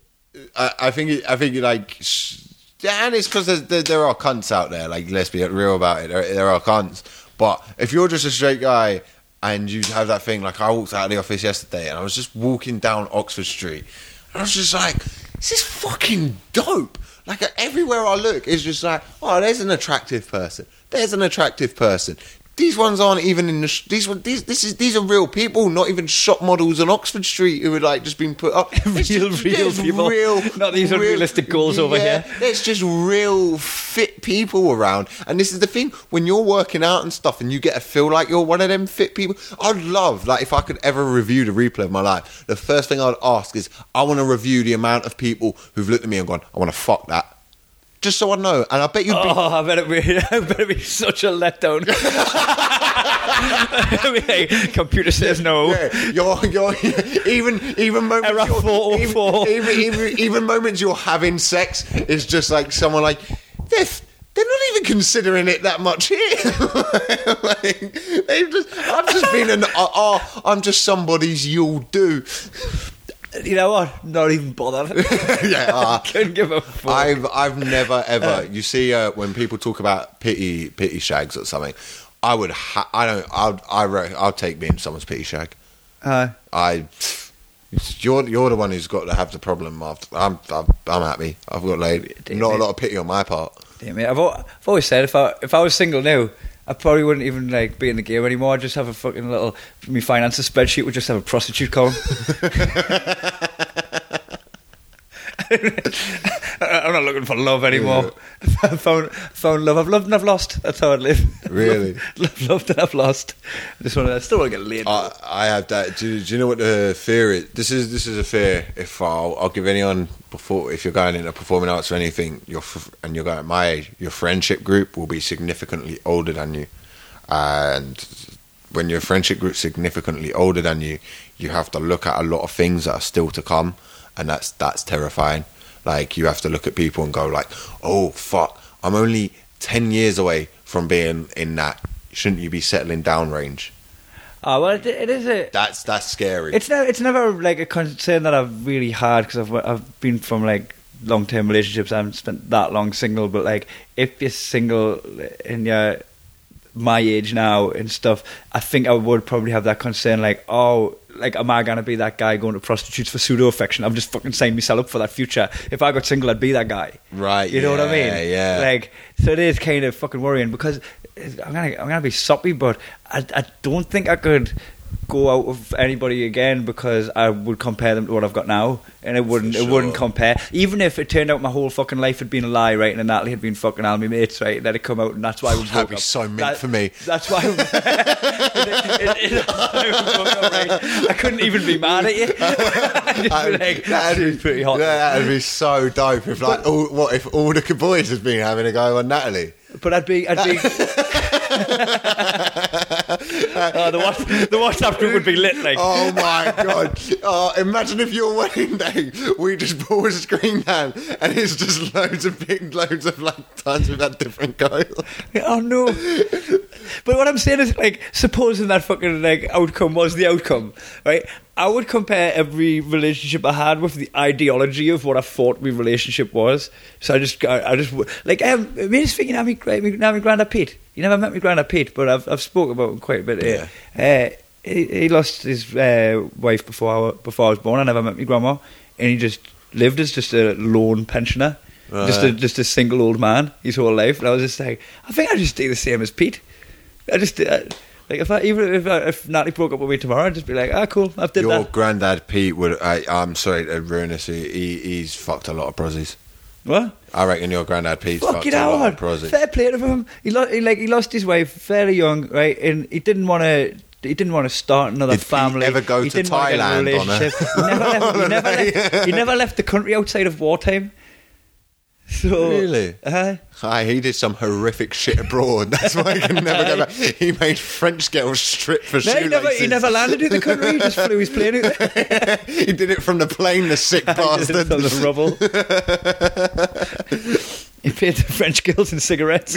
I think like. Yeah, and it's because there are cunts out there, like, let's be real about it, there are cunts. But if you're just a straight guy and you have that thing, like I walked out of the office yesterday and I was just walking down Oxford Street and I was just like, this is fucking dope. Like everywhere I look, it's just like, oh, there's an attractive person. There's an attractive person. These ones aren't even in the. These are real people, not even shop models on Oxford Street who are like just been put up. real people, not these unrealistic goals over here. There's just real fit people around, and this is the thing: when you're working out and stuff, and you get to feel like you're one of them fit people. I'd love, like, if I could ever review the replay of my life, the first thing I'd ask is, I want to review the amount of people who've looked at me and gone, I want to fuck that. Just so I know, and I bet you'd be. Oh, I bet it'd be such a letdown. Computer says no. Yeah, you're even moments. Error 404. Even moments you're having sex is just like someone like they're not even considering it that much here. I've just been I'm just somebody's you'll do. You know what? Not even bothered. Yeah, couldn't give a fuck. I've never ever. You see, when people talk about pity shags or something, I would. I'll take being someone's pity shag. You're the one who's got to have the problem. I'm happy. I've got like not a lot of pity on my part. Yeah, mate, I've always said if I was single now, I probably wouldn't even like be in the game anymore. I'd just have a fucking little me finances spreadsheet would just have a prostitute column. I'm not looking for love anymore. I found love. I've loved and I've lost. That's how I live. Really? Loved and I've lost. I still want to get laid. I have that. Do you know what the fear is? This is a fear. If I'll give anyone if you're going into performing arts or anything, you're going at my age, your friendship group will be significantly older than you, and when your friendship group's significantly older than you, you have to look at a lot of things that are still to come. And that's terrifying. Like, you have to look at people and go like, oh fuck, I'm only 10 years away from being in that shouldn't you be settling down range. Oh well, it is a. That's scary. It's never like a concern that I've really had because I've been from like long term relationships. I haven't spent that long single, but like if you're single and you're my age now and stuff, I think I would probably have that concern like, oh, like am I gonna be that guy going to prostitutes for pseudo affection? I'm just fucking signing myself up for that future. If I got single, I'd be that guy, right? You know what I mean? Yeah. Like, so it is kind of fucking worrying because I'm gonna be soppy, but I don't think I could go out with anybody again because I would compare them to what I've got now, and it wouldn't compare. Even if it turned out my whole fucking life had been a lie, right, and Natalie had been fucking all my mates, right, then it come out, and that's why we broke up. That'd be so meant for me. That's why. I couldn't even be mad at you. I'd be like, that'd pretty hot. That'd be so dope if like, if all the boys had been having a go on Natalie. But I'd be. The WhatsApp group would be lit like. Oh my god! Imagine if your wedding day we just pull a screen down and it's just loads of like times with that different guy. Oh no! But what I'm saying is, like, supposing that fucking like outcome was the outcome, right? I would compare every relationship I had with the ideology of what I thought my relationship was. So I just like me just thinking, my granddad Pete. You never met my granddad Pete, but I've spoken about him quite a bit. Yeah. He lost his wife before I was born. I never met my grandma, and he just lived as just a lone pensioner, right. just a single old man his whole life. And I was just like, I think I just do the same as Pete. Like if Natalie broke up with me tomorrow, I'd just be like, cool, I've did that. Your granddad Pete would. I'm sorry to ruin this. He's fucked a lot of prozzies. What? I reckon your granddad Pete's fucked a lot of prozzies. Fair play to him. He lost his wife fairly young, right? And he didn't want to start another family. He ever go to Thailand on a He never left the country outside of wartime. So, really? He did some horrific shit abroad. That's why he can never go back. He made French girls strip for shoelaces. He never landed in the country. He just flew his plane out there. He did it from the plane, the sick bastard. He did it from the rubble. He paid the French girls in cigarettes.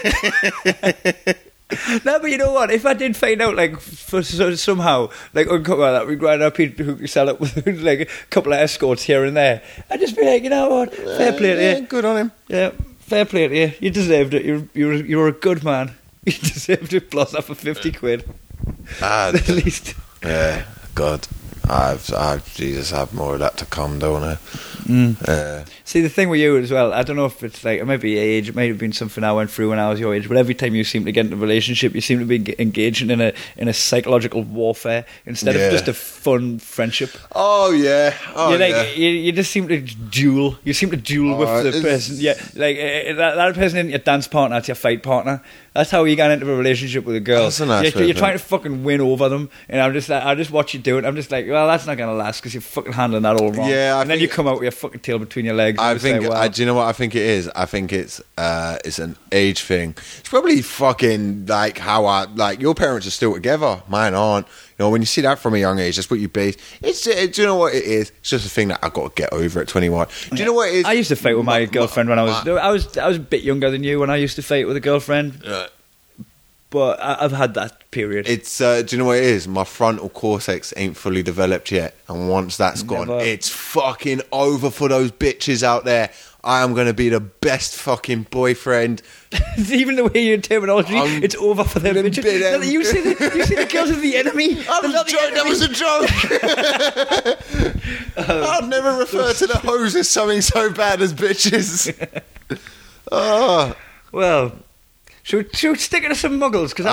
No, but you know what? If I did find out, like, somehow, like, uncover that, we grind up people who could sell it with, like, a couple of escorts here and there, I'd just be like, you know what? Fair play to you. Good on him. Yeah, fair play to you. You deserved it. You're a good man. You deserved it. Plus, for 50 quid. At least. Yeah, God. Jesus, I have more of that to come, don't I? See, the thing with you as well, I don't know if it's like, it might be age, it might have been something I went through when I was your age, but every time you seem to get into a relationship, you seem to be engaging in a psychological warfare instead of just a fun friendship. Oh yeah. You just seem to duel. You seem to duel with the person. Yeah, like that person isn't your dance partner, it's your fight partner. That's how you get into a relationship with a girl. That's a nice you're trying to fucking win over them, and I just watch you do it. I'm just like, well, that's not going to last because you're fucking handling that all wrong. Yeah, and then you come out with your fucking tail between your legs. I think. Say, wow. Do you know what I think it is? I think it's an age thing. It's probably fucking like how your parents are still together. Mine aren't. You know, when you see that from a young age, that's what you base. Do you know what it is? It's just a thing that I've got to get over at 21. Do you know what it is? I used to fight with my girlfriend when I was a bit younger than you when I used to fight with a girlfriend. But I've had that period. It's do you know what it is? My frontal cortex ain't fully developed yet, and once that's gone, it's fucking over for those bitches out there. I am going to be the best fucking boyfriend. Even the way your terminology, it's over for them bitches. You see the girls as the enemy. That was a joke. I'd never refer to the hoes as something so bad as bitches. Well, Should we stick it to some muggles? Because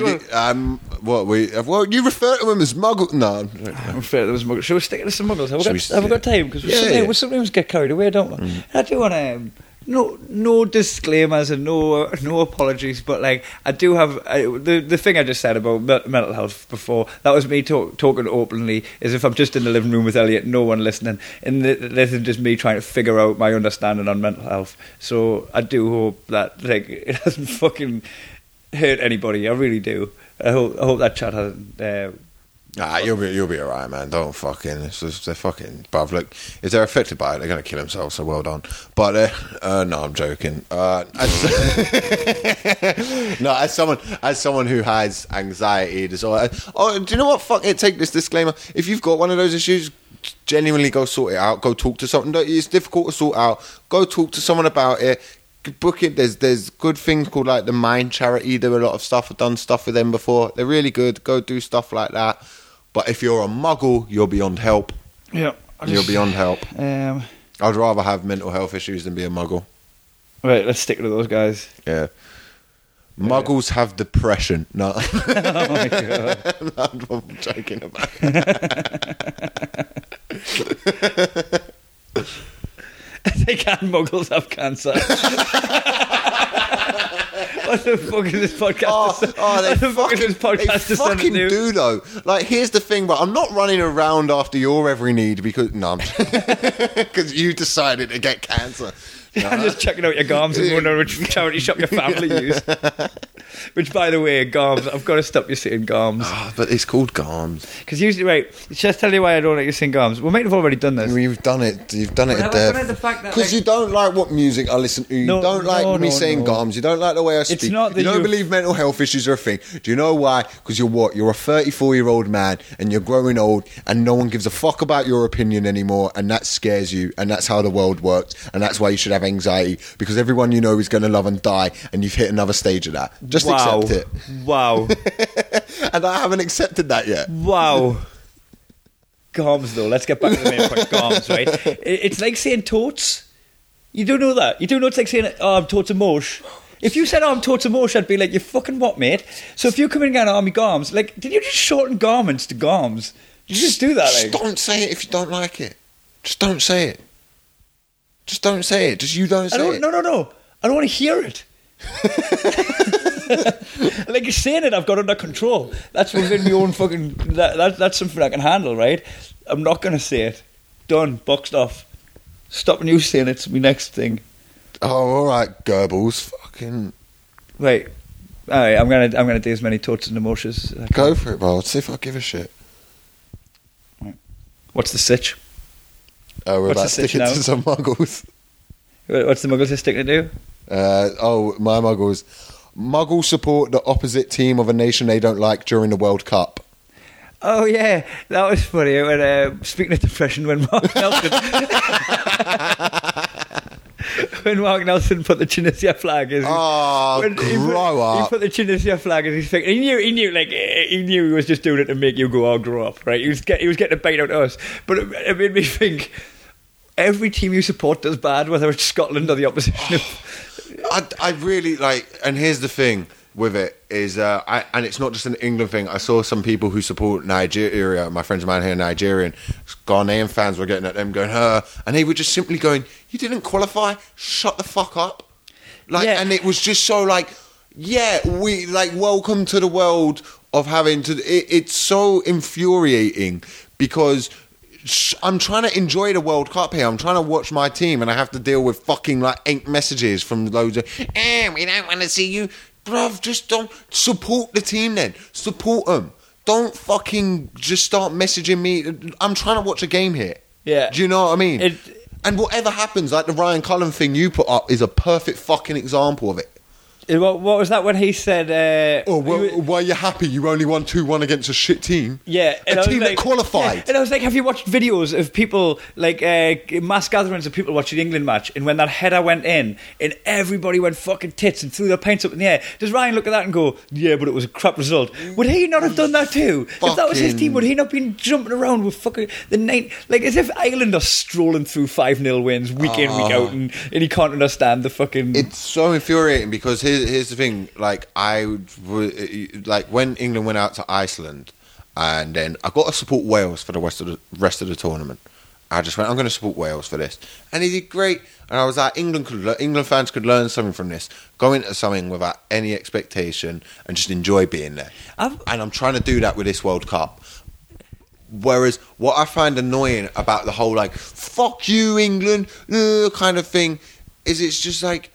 you refer to them as muggles? No, I'm afraid there was muggles. Should we stick it to some muggles? Have we got time? Because we sometimes get carried away, don't we? I do want to. No disclaimers and no apologies, but like I do have the thing I just said about mental health before. That was me talking openly, as if I'm just in the living room with Elliot, no one listening, and this is just me trying to figure out my understanding on mental health. So I do hope that like it hasn't fucking hurt anybody. I really do. I hope that chat hasn't. You'll be alright, man. Don't fucking. They're fucking. Bruv, look, if they're affected by it, they're gonna kill themselves. So well done. But no, I'm joking. As someone who has anxiety disorder. Oh, do you know what? Fuck it. Take this disclaimer. If you've got one of those issues, genuinely go sort it out. Go talk to someone. It's difficult to sort out. Go talk to someone about it. Book it. There's good things called like the Mind Charity. Do a lot of stuff. I've done stuff with them before. They're really good. Go do stuff like that. But if you're a muggle, you're beyond help. Yeah. You're beyond help. I'd rather have mental health issues than be a muggle. Right, let's stick to those guys. Yeah. Muggles have depression. No. Oh my God. That's what I'm joking about. They can muggles have cancer. What the fuck is this podcast? They fucking do though. Like, here's the thing, but I'm not running around after your every need because you decided to get cancer. No. I'm just checking out your garms and wondering which charity shop your family use. Which, by the way, Garms, I've got to stop you saying Garms. Oh, but it's called Garms. Because usually, right, just tell you why I don't like you saying Garms. We might have already done this. You've done it to death. Because you don't like what music I listen to. You don't like me saying Garms. You don't like the way I speak. It's not that you don't believe mental health issues are a thing. Do you know why? Because you're what? You're a 34-year-old man and you're growing old and no one gives a fuck about your opinion anymore, and that scares you, and that's how the world works, and that's why you should have anxiety, because everyone you know is going to love and die, and you've hit another stage of that. Just accept it. Wow. And I haven't accepted that yet. Wow. Garms, though. Let's get back to the main point. Garms, right? It's like saying totes. You do know that. You do know it's like saying, oh, I'm totes a mosh. If you said, oh, I'm totes a mosh, I'd be like, you fucking what, mate? So if you come in and get army garms, like, did you just shorten garments to garms? Did you just do that? Just don't say it if you don't like it. Just don't say it. Just don't say it. Just you don't say it. No. I don't want to hear it. Like you're saying it, I've got under control. That's within my own fucking. That's something I can handle, right? I'm not going to say it. Done. Boxed off. Stopping you saying it's my next thing. Oh, all right, Goebbels. Fucking. Right. All right. I'm gonna do as many totes and emotions. Go for it, bro. See if I give a shit. Right. What's the sitch? We're about to stick it to some muggles. What's the muggles sticking to do? My muggles. Muggles support the opposite team of a nation they don't like during the World Cup. Oh yeah, that was funny. When speaking of depression, when Mark Nelson, put the Tunisia flag as grow up. He put the Tunisia flag as his thing. He knew he was just doing it to make you go, oh, grow up, right? He was getting a bite out of us, but it made me think. Every team you support does bad, whether it's Scotland or the opposition. I really like, and here's the thing with it is, and it's not just an England thing. I saw some people who support Nigeria. My friends of mine here, Nigerian, Ghanaian fans were getting at them, going, and they were just simply going, "You didn't qualify. Shut the fuck up." Like, yeah. And it was just so like, yeah, we like welcome to the world of having to. It's so infuriating because. I'm trying to enjoy the World Cup here. I'm trying to watch my team, and I have to deal with fucking like 8 messages from loads of. We don't want to see you, bruv. Just don't support the team. Then support them. Don't fucking just start messaging me. I'm trying to watch a game here. Yeah. Do you know what I mean? And whatever happens, like the Ryan Cullen thing you put up, is a perfect fucking example of it. What was that when he said... why are you happy? You only won 2-1 against a shit team? Yeah. A team that qualified. Yeah, and I was like, have you watched videos of people, like mass gatherings of people watching the England match, and when that header went in, and everybody went fucking tits and threw their pints up in the air, does Ryan look at that and go, yeah, but it was a crap result? Would he not have done that too? If that was his team, would he not been jumping around with fucking the night... Like, as if Ireland are strolling through 5-0 wins week in, week out, and he can't understand the fucking... It's so infuriating because here's the thing. Like like when England went out to Iceland, and then I got to support Wales for the rest of the tournament. I just went, I'm going to support Wales for this, and he did great. And I was like, England fans could learn something from this. Go into something without any expectation and just enjoy being there. And I'm trying to do that with this World Cup. Whereas what I find annoying about the whole like "fuck you England" kind of thing is it's just like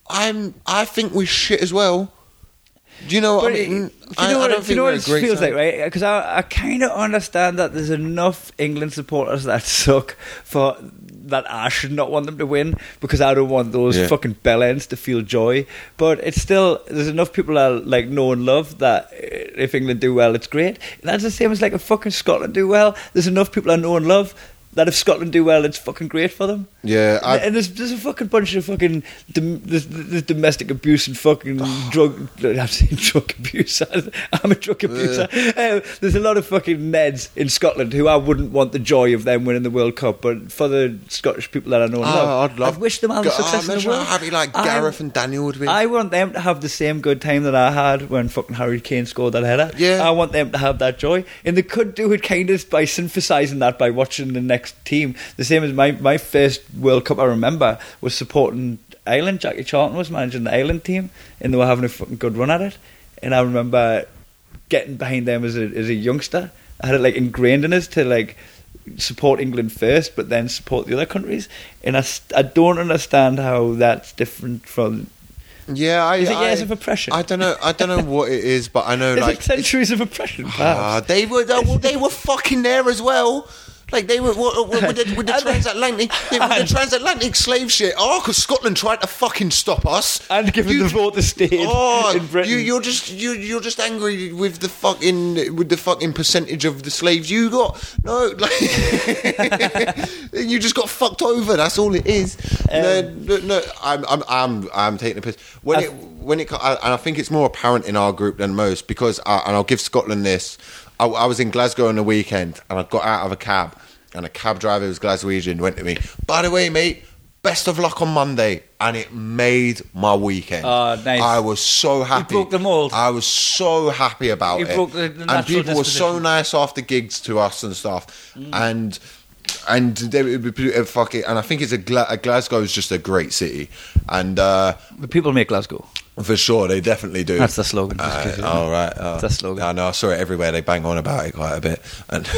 I think we're shit as well. Do you know what I mean? Do you know what it feels like, right? Because I kind of understand that there's enough England supporters that suck for that I should not want them to win because I don't want those fucking bellends to feel joy. But it's still, there's enough people that like know and love that if England do well, it's great. And that's the same as like if fucking Scotland do well. There's enough people I know and love that if Scotland do well, it's fucking great for them. Yeah, and there's a fucking bunch of fucking there's domestic abuse and fucking drug. I'm saying drug abuse. I'm a drug abuser. There's a lot of fucking Neds in Scotland who I wouldn't want the joy of them winning the World Cup, but for the Scottish people that I know and love, I'd wish them all the success in the world. How happy like Gareth and Daniel would be. I want them to have the same good time that I had when fucking Harry Kane scored that header. Yeah, I want them to have that joy, and they could do it kind of by synthesising that by watching the next team. The same as my first World Cup I remember was supporting Ireland. Jackie Charlton was managing the Ireland team and they were having a fucking good run at it, and I remember getting behind them as a youngster. I had it like ingrained in us to like support England first but then support the other countries, and I don't understand how that's different from years of oppression. I don't know what it is, but I know like centuries of oppression. They were fucking there as well. Like they were with the transatlantic, the transatlantic slave shit. Oh, because Scotland tried to fucking stop us and given the vote to stay in Britain. You're just angry with the fucking percentage of the slaves you got. No, like you just got fucked over. That's all it is. No, I'm taking a piss when it and I think it's more apparent in our group than most because and I'll give Scotland this. I was in Glasgow on the weekend and I got out of a cab and a cab driver who was Glaswegian went to me, by the way mate, best of luck on Monday, and it made my weekend. Oh, nice. I was so happy. You broke the mould. I was so happy about it. Broke the and people were so nice after gigs to us and stuff. And they would fucking, and I think it's Glasgow is just a great city. And the people make Glasgow. For sure, they definitely do. That's the slogan. All right. That's the slogan. I know. I saw it everywhere. They bang on about it quite a bit. And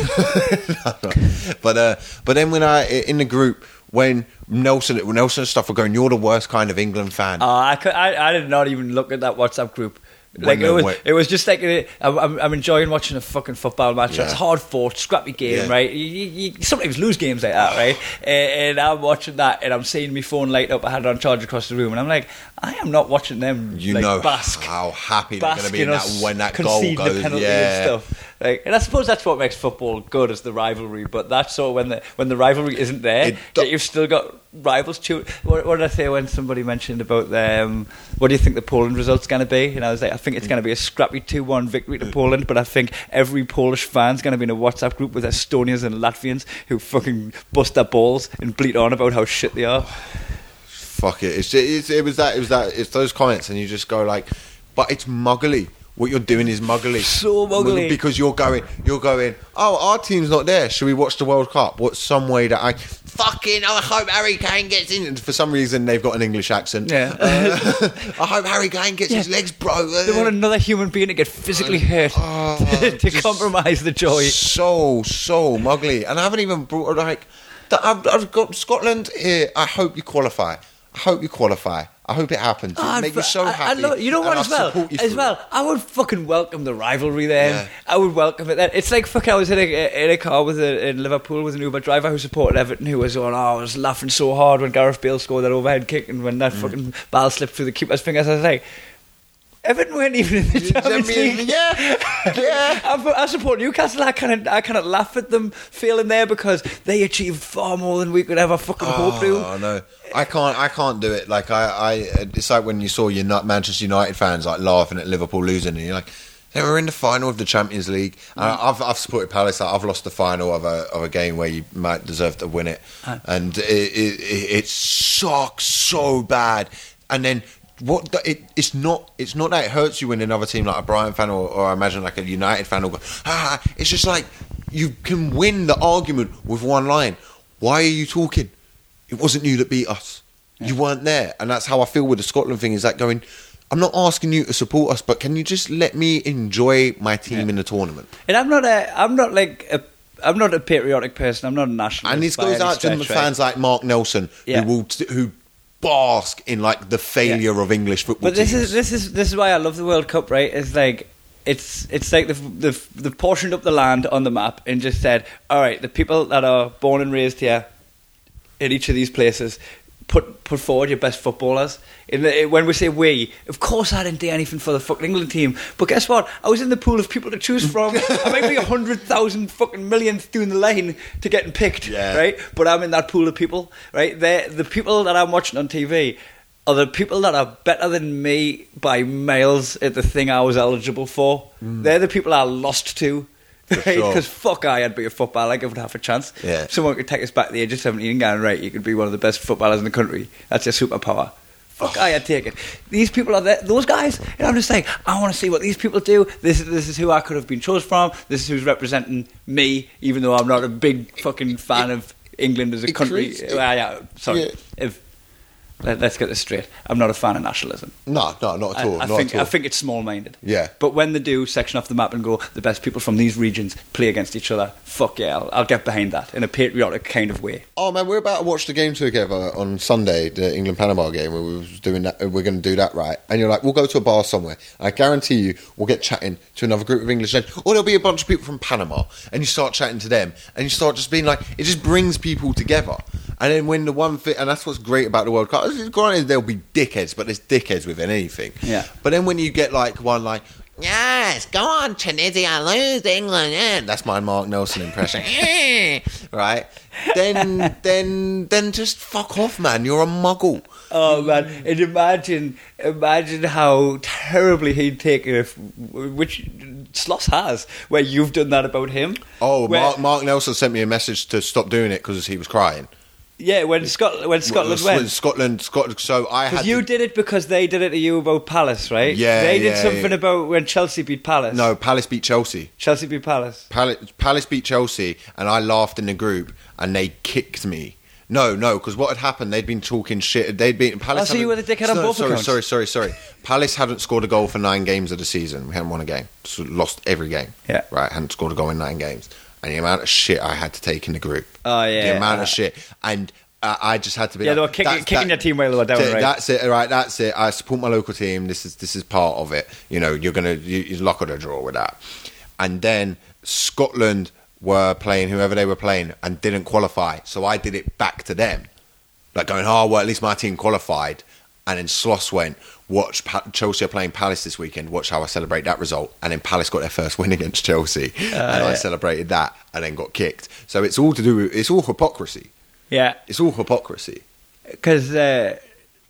but then when in the group when Nelson and stuff were going, you're the worst kind of England fan. I did not even look at that WhatsApp group. Like it was just like I'm enjoying watching a fucking football match. Yeah. It's hard fought, scrappy game, right? You sometimes lose games like that, right? And I'm watching that, and I'm seeing my phone light up. I had it on charge across the room, and I'm like, I am not watching them. You like, know bask, how happy they're going to be in that when that goal goes. The penalty and stuff. Like, and I suppose that's what makes football good, is the rivalry. But that's so when the rivalry isn't there, you've still got rivals. What did I say when somebody mentioned about what do you think the Poland result's going to be? And I was like, I think it's going to be a scrappy 2-1 victory to Poland. But I think every Polish fan's going to be in a WhatsApp group with Estonians and Latvians who fucking bust their balls and bleat on about how shit they are. Fuck it! It's those comments, and you just go like, but it's muggly. What you're doing is muggly. So muggly. Because you're going, oh, our team's not there. Should we watch the World Cup? What's some way that I hope Harry Kane gets in. For some reason, they've got an English accent. Yeah. I hope Harry Kane gets his legs broken. They want another human being to get physically hurt to compromise the joy. So muggly. And I haven't even brought, like, I've got Scotland here. I hope you qualify. I hope it happens. It'll make me so happy. You know what, as well, I would fucking welcome the rivalry then. Yeah. I would welcome it then. It's like fucking, I was in a car in Liverpool with an Uber driver who supported Everton, who was going, I was laughing so hard when Gareth Bale scored that overhead kick and when that fucking ball slipped through the keeper's fingers. I was like, Everton weren't even in the Champions League. Yeah. I support Newcastle. I kind of laugh at them feeling there because they achieved far more than we could ever fucking hope to. Oh no, I can't do it. Like it's like when you saw your Manchester United fans like laughing at Liverpool losing, and you're like, they were in the final of the Champions League. I've supported Palace. I've lost the final of a game where you might deserve to win it, and it sucks so bad. And then It's not that it hurts you when another team like a Brighton fan or I imagine like a United fan will go, it's just like you can win the argument with one line. Why are you talking? It wasn't you that beat us. You weren't there. And that's how I feel with the Scotland thing, is that going, I'm not asking you to support us, but can you just let me enjoy my team in the tournament? And I'm not a patriotic person. I'm not a nationalist. And this goes out to fans like Mark Nelson, who bask in like the failure of English football. But teams. this is why I love the World Cup, right? It's like it's like they've portioned up the land on the map and just said, all right, the people that are born and raised here in each of these places, put forward your best footballers. When we say we, of course I didn't do anything for the fucking England team, but guess what? I was in the pool of people to choose from. I might be 100,000 fucking millionth doing the line to getting picked, right? But I'm in that pool of people, right? The people that I'm watching on TV are the people that are better than me by miles at the thing I was eligible for. They're the people I lost to. Because fuck, I'd be a footballer. I'd give it half a chance. Yeah. Someone could take us back to the age of 17 and go, right, you could be one of the best footballers in the country. That's your superpower. Fuck, I'd take it. These people are there, those guys, and I'm just like, I want to see what these people do. This is who I could have been chosen from. This is who's representing me, even though I'm not a big fucking fan of England as a country. Let's get this straight. I'm not a fan of nationalism. No, not at all. I think it's small-minded. Yeah. But when they do section off the map and go, the best people from these regions play against each other, fuck yeah, I'll get behind that in a patriotic kind of way. Oh man, we're about to watch the game together on Sunday, the England-Panama game. Where we was doing that. We're going to do that, right? And you're like, we'll go to a bar somewhere. I guarantee you, we'll get chatting to another group of English, or there'll be a bunch of people from Panama, and you start chatting to them, and you start just being like, it just brings people together. And then when the one thing, and that's what's great about the World Cup, granted there'll be dickheads, but there's dickheads within anything. Yeah. But then when you get like one like, yes, go on Tunisia, lose England, yeah. That's my Mark Nelson impression. Right? Then just fuck off, man. You're a muggle. Oh man, and imagine how terribly he'd take it which Sloss has, where you've done that about him. Oh, Mark Nelson sent me a message to stop doing it because he was crying. Yeah, when Scotland went. Scotland. So I had. Because you did it because they did it to you about Palace, right? Yeah, they did something about when Chelsea beat Palace. No, Palace beat Chelsea. Chelsea beat Palace. Palace beat Chelsea, and I laughed in the group, and they kicked me. No, because what had happened? They'd been talking shit. They'd been Palace. So you were the dickhead on both accounts. Sorry. Palace hadn't scored a goal for 9 games of the season. We hadn't won a game. So lost every game. Yeah. Right. Hadn't scored a goal in 9 games. And the amount of shit I had to take in the group. Oh yeah. The amount of shit and. I just had to be. Yeah, they were kicking your team while they were down. Right. That's it. Right. That's it. I support my local team. This is part of it. You know, you're luck or the draw with that. And then Scotland were playing whoever they were playing and didn't qualify. So I did it back to them, like going, oh well, at least my team qualified. And then Sloss went, watch Chelsea are playing Palace this weekend. Watch how I celebrate that result. And then Palace got their first win against Chelsea, and I celebrated that, and then got kicked. So it's all to do with it's all hypocrisy. Yeah, it's all hypocrisy. Because I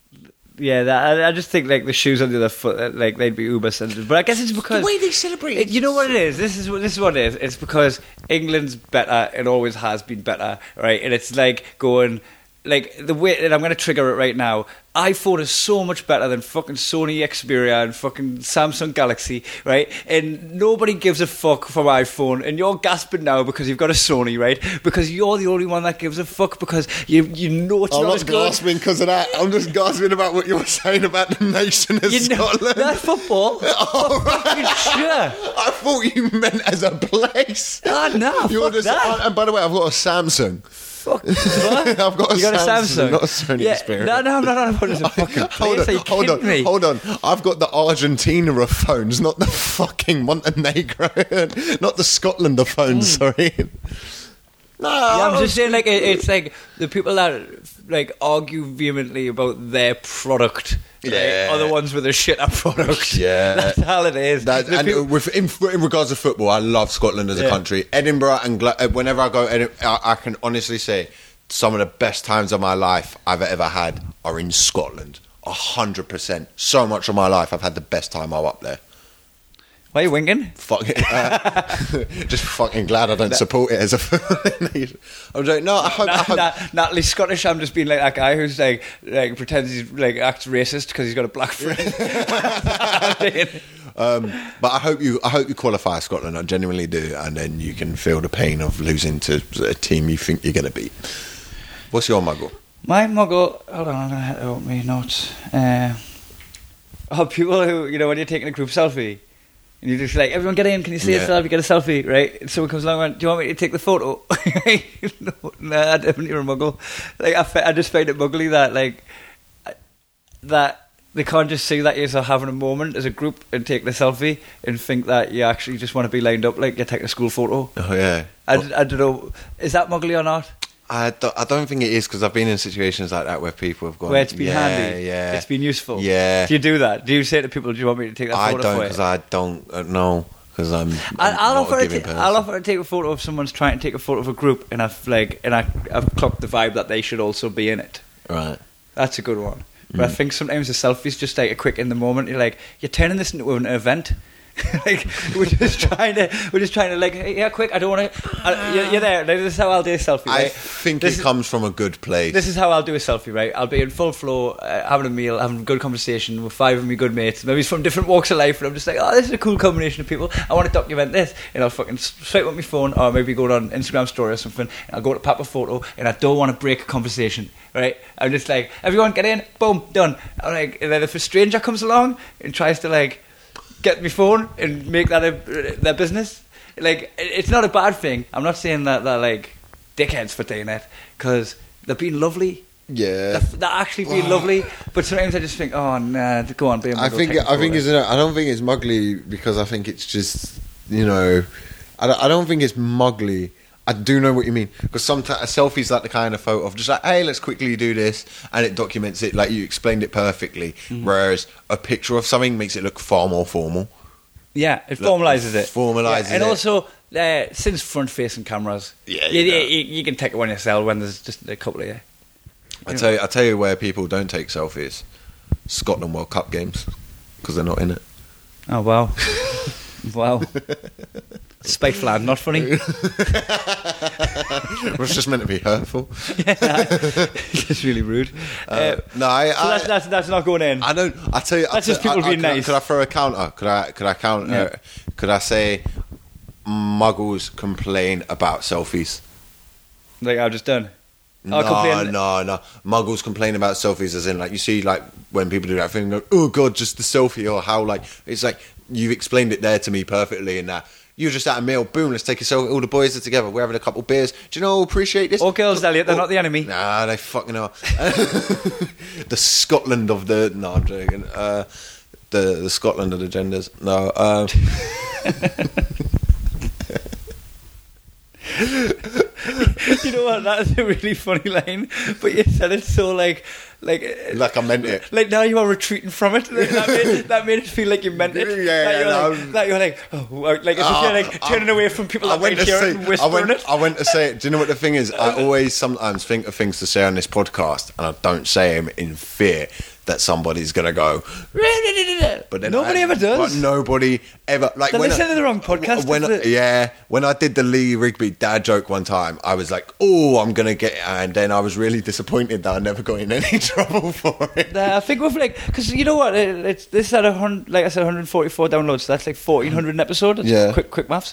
just think like the shoes on the other foot, like they'd be uber sensitive. But I guess it's because the way they celebrate it. You know what it is? This is what it is. It's because England's better. It always has been better, right? And it's like going. Like the way, and I'm going to trigger it right now. iPhone is so much better than fucking Sony Xperia and fucking Samsung Galaxy, right? And nobody gives a fuck for iPhone, and you're gasping now because you've got a Sony, right? Because you're the only one that gives a fuck because you know it's not as good. I'm not gasping because of that. I'm just gasping about what you were saying about the nation of Scotland. That's football. Oh, right. Sure. I thought you meant as a place. Oh, no, fuck that. And by the way, I've got a Samsung. Fuck. What? I've got a Samsung, not a Sony Xperia. No, I'm not about a fucking place. Hold on. I've got the Argentina of phones, not the fucking Montenegro, not the Scotland of phones. Sorry. No, I'm just saying, like it's like the people that like argue vehemently about their product. Are the ones with a shitter product. Yeah, that's how it is. In regards to football, I love Scotland as a country. Edinburgh and whenever I go, I can honestly say some of the best times of my life I've ever had are in Scotland. 100%. So much of my life, I've had the best time while up there. Why are you winking? Just fucking glad I don't support it as a I'm like, no, I hope. Natalie's Scottish. I'm just being like that guy who's like pretends he's like acts racist because he's got a black friend. But I hope you qualify Scotland. I genuinely do, and then you can feel the pain of losing to a team you think you're going to beat. What's your muggle? My muggle. Hold on, I had to open my notes. People who, you know, when you're taking a group selfie. And you're just like, everyone get in, can you see a selfie, get a selfie, right? And someone comes along and went, do you want me to take the photo? No, I definitely a muggle. Like, I just find it muggly that, like, that they can't just see that you're having a moment as a group and take the selfie and think that you actually just want to be lined up like you're taking a school photo. Oh, yeah. I don't know, is that muggly or not? I don't think it is, because I've been in situations like that where people have gone... Where it's been handy? Yeah. It's been useful? Yeah. Do you do that? Do you say to people, do you want me to take that photo for you? I don't, because I don't know, because I'll not a giving person. I'll offer to take a photo if someone's trying to take a photo of a group and I've clocked the vibe that they should also be in it. Right. That's a good one. But I think sometimes the selfie's just like a quick in the moment. You're like, you're turning this into an event. Like we're just trying to like, yeah, quick. I don't want to. You're there. This is how I'll do a selfie. Right? I think it comes from a good place. This is how I'll do a selfie. Right? I'll be in full flow, having a meal, having a good conversation with 5 of my good mates. Maybe it's from different walks of life, and I'm just like, oh, this is a cool combination of people. I want to document this, and I'll fucking swipe with my phone, or maybe go on Instagram story or something. And I'll go to pop a photo, and I don't want to break a conversation. Right? I'm just like, everyone get in, boom, done. I'm like, and then if a stranger comes along and tries to like get my phone and make that their business, like, it's not a bad thing. I'm not saying that they're like dickheads for doing it, because they're being lovely. Yeah, they're actually being lovely. But sometimes I just think, oh nah, go on, be a muggle. I think I don't think it's muggly, because I think it's just, you know, I don't think it's muggly. I do know what you mean, because sometimes a selfie's like the kind of photo of just like, hey, let's quickly do this, and it documents it, like you explained it perfectly. Whereas a picture of something makes it look far more formal. Yeah, it formalises it. Formalises it. And also, since front-facing cameras, you can take one yourself when there's just a couple of you. I tell you where people don't take selfies: Scotland World Cup games, because they're not in it. Oh wow, wow. Spiteful and not funny. It was just meant to be hurtful. It's really rude. That's not going in. I don't. I tell you, that's just people being nice. Could I throw a counter? Could I counter? Yeah. Could I say muggles complain about selfies? Like I've just done. No. Muggles complain about selfies, as in like you see like when people do that thing, go, oh god, just the selfie, or how like it's like you've explained it there to me perfectly, and that. You're just at a meal, boom, let's take a selfie. All the boys are together, we're having a couple of beers. Do you know, appreciate this? All girls, Elliot, they're not the enemy. Nah, they fucking are. The Scotland of the... No, I'm joking. The Scotland of the genders. No. You know what, that's a really funny line, but you said it so like I meant it. Like now you are retreating from it. That made it feel like you meant it. That you're like, oh, like as if you're like turning away from people that might hear it and whispering it. I went to say it. Do you know what the thing is? I always sometimes think of things to say on this podcast, and I don't say them in fear that somebody's gonna go. But then nobody ever does. But nobody ever like. They're listening to the wrong podcast. When I did the Lee Rigby dad joke one time, I was like, "Oh, I'm gonna get," and then I was really disappointed that I never got in any trouble for it. I think with like, because you know what, this had 144 downloads, so that's like 1,400 an episode. That's quick maths.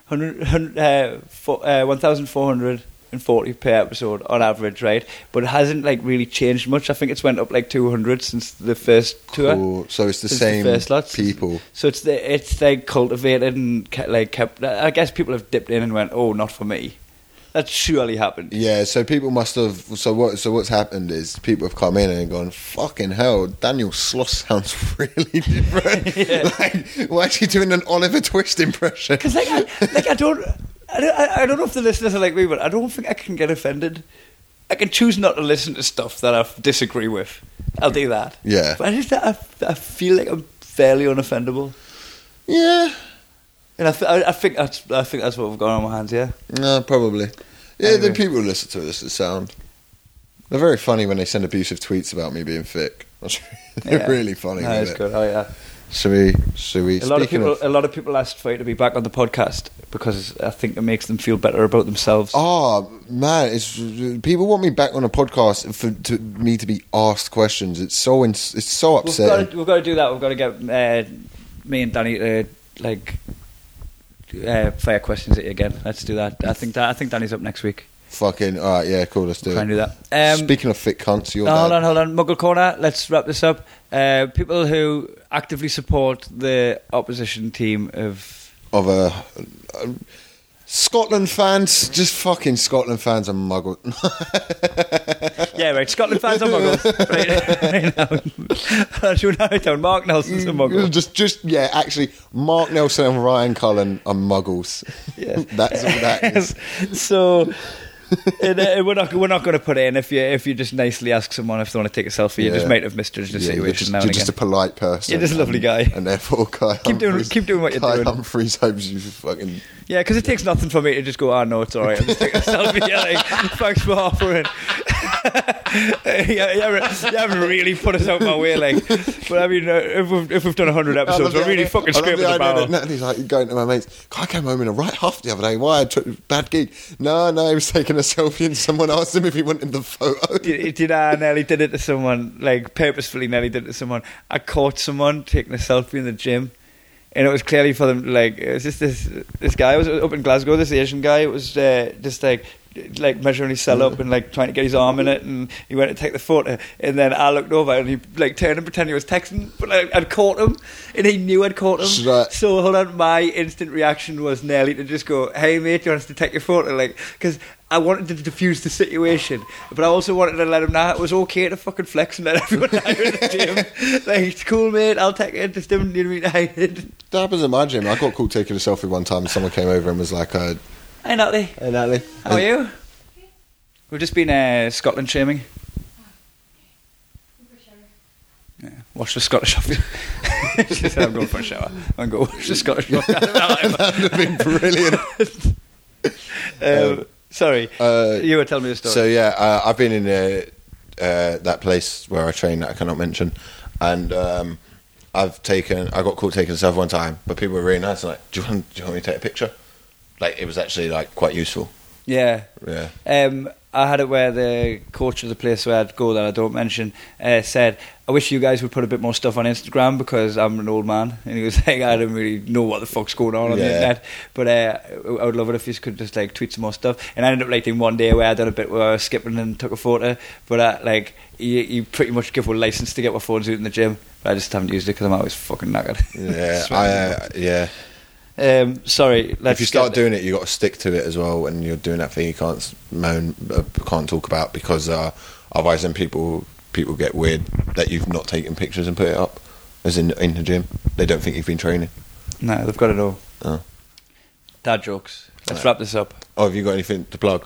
1,440 per episode on average, right? But it hasn't like really changed much. I think it's went up like 200 since the first tour. Cool. So it's the same people. So it's like cultivated and kept. I guess people have dipped in and went, oh, not for me. That surely happened. Yeah, so people must have. So what's happened is people have come in and gone, fucking hell, Daniel Sloss sounds really different. Like, why is he doing an Oliver Twist impression? Because I don't know if the listeners are like me, but I don't think I can get offended. I can choose not to listen to stuff that I disagree with. I'll do that. Yeah, but I feel like I'm fairly unoffendable. Yeah. And I think that's what we've got on our hands, yeah? No, probably. Yeah, anyway. The people who listen to this, sound. They're very funny when they send abusive tweets about me being thick. They're really funny. That's good. Oh, yeah. Should we? A lot of people asked for you to be back on the podcast because I think it makes them feel better about themselves. Oh man, people want me back on a podcast for me to be asked questions. It's so upsetting. We've got to do that. We've got to get me and Danny to fire questions at you again. Let's do that. I think Danny's up next week. Fucking alright, yeah, cool. Let's do it. Try and do that. Speaking of fit cunts, hold on. Muggle Corner. Let's wrap this up. People who actively support the opposition team of Scotland fans, just fucking Scotland fans are muggle. Yeah, right. Scotland fans are muggles. Right now. Should we narrow it down? Mark Nelson's a muggle. Actually, Mark Nelson and Ryan Cullen are muggles. Yeah. That's all that is. So. We're not going to put it in if you just nicely ask someone if they want to take a selfie. You just might have misjudged the situation. You're just a polite person. You're just a lovely guy, and therefore keep doing what you're doing. Humphreys hopes you fucking because it takes nothing for me to just go. Oh no, it's all right. I'm just taking a selfie. Yeah, thanks for offering. You haven't really put us out my way, but I mean, if we've done 100 episodes, we're really fucking scraping the barrel. Natalie's like going to my mates. I came home in a right huff the other day. Why? I took a bad gig. No, he was taking a selfie, and someone asked him if he wanted the photo. Nelly did it to someone, purposefully. Nelly did it to someone. I caught someone taking a selfie in the gym. And it was clearly for them, it was just this guy was up in Glasgow, this Asian guy. It was just measuring his cell up and trying to get his arm in it, and he went to take the photo, and then I looked over and he turned and pretended he was texting, but I'd caught him, and he knew I'd caught him. Right. So hold on, my instant reaction was nearly to just go, "Hey mate, do you want us to take your photo?" Because I wanted to diffuse the situation, but I also wanted to let him know it was okay to fucking flex and let everyone know in the gym. It's cool, mate. I'll take it. Just didn't need me to hide it. That happens in my gym. I got caught taking a selfie one time, and someone came over and was like, "Hey Natalie. Hey Natalie. How are you?" We've just been Scotland shaming. Yeah, watch the Scottish off you. She said, "I'm going for a shower. I'm going to watch the Scottish off." That would have been brilliant. Sorry, you were telling me a story. So yeah, I've been in that place where I train that I cannot mention, and I got caught taking a selfie one time, but people were really nice and do you want me to take a picture? It was actually quite useful. Yeah. Yeah. I had it where the coach of the place where I'd go that I don't mention said, "I wish you guys would put a bit more stuff on Instagram because I'm an old man." And he was like, "I don't really know what the fuck's going on the internet, but I would love it if you could just tweet some more stuff." And I ended up doing one day where I done a bit where I was skipping and took a photo, but you pretty much give a license to get my phones out in the gym, but I just haven't used it because I'm always fucking knackered. Yeah, sorry. If you start doing it, you got to stick to it as well. When you're doing that thing, you can't can't talk about because otherwise, then people get weird that you've not taken pictures and put it up, as in the gym. They don't think you've been training. No, they've got to know. Oh. Dad jokes. Let's wrap this up. Oh, have you got anything to plug?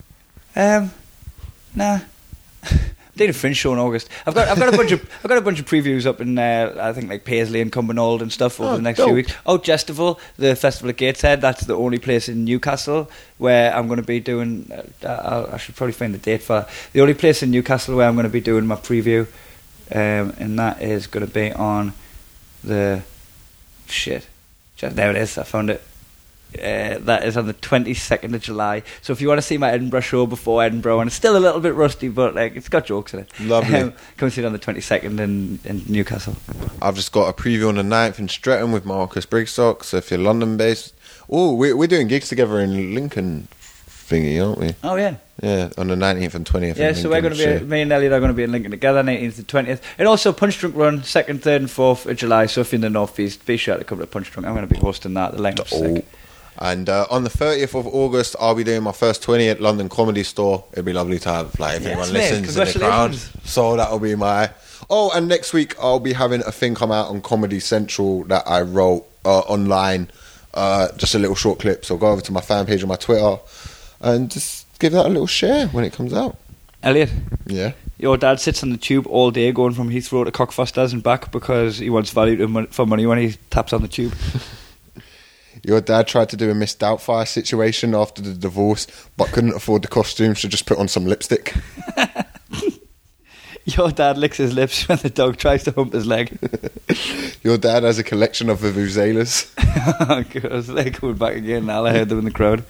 Nah. I'm doing a Fringe show in August. I've got a bunch of previews up in I think Paisley and Cumbernauld and stuff over the next few weeks. Gestival, the festival at Gateshead. That's the only place in Newcastle where I'm going to be doing. I should probably find the date for the only place in Newcastle where I'm going to be doing my preview, and that is going to be on the there it is. I found it. That is on the 22nd of July. So if you want to see my Edinburgh show before Edinburgh, and it's still a little bit rusty, but it's got jokes in it. Lovely. Come see it on the 22nd in Newcastle. I've just got a preview on the 9th in Streatham with Marcus Brigstock. So if you're London based, we're doing gigs together in Lincoln thingy, aren't we? Oh yeah. Yeah, on the 19th and 20th. Yeah, so we're going to be, me and Elliot are going to be in Lincoln together, 19th and 20th. And also Punch Drunk Run, 2nd, 3rd and 4th of July. So if you're in the North East, be sure to come to Punch Drunk. I'm going to be hosting that. The lineup's sick. And on the 30th of August, I'll be doing my first 20 at London Comedy Store. It'd be lovely to have, if anyone listens in the crowd. So that'll be my... Oh, and next week, I'll be having a thing come out on Comedy Central that I wrote online. Just a little short clip. So go over to my fan page on my Twitter and just give that a little share when it comes out. Elliot? Yeah? Your dad sits on the tube all day going from Heathrow to Cockfosters and back because he wants value for money when he taps on the tube. Your dad tried to do a Miss Doubtfire situation after the divorce, but couldn't afford the costume, so just put on some lipstick. Your dad licks his lips when the dog tries to hump his leg. Your dad has a collection of vuvuzelas. Oh, God, they're coming back again now. I heard them in the crowd.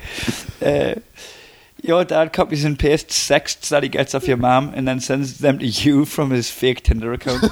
Your dad copies and pastes sexts that he gets off your mum and then sends them to you from his fake Tinder account.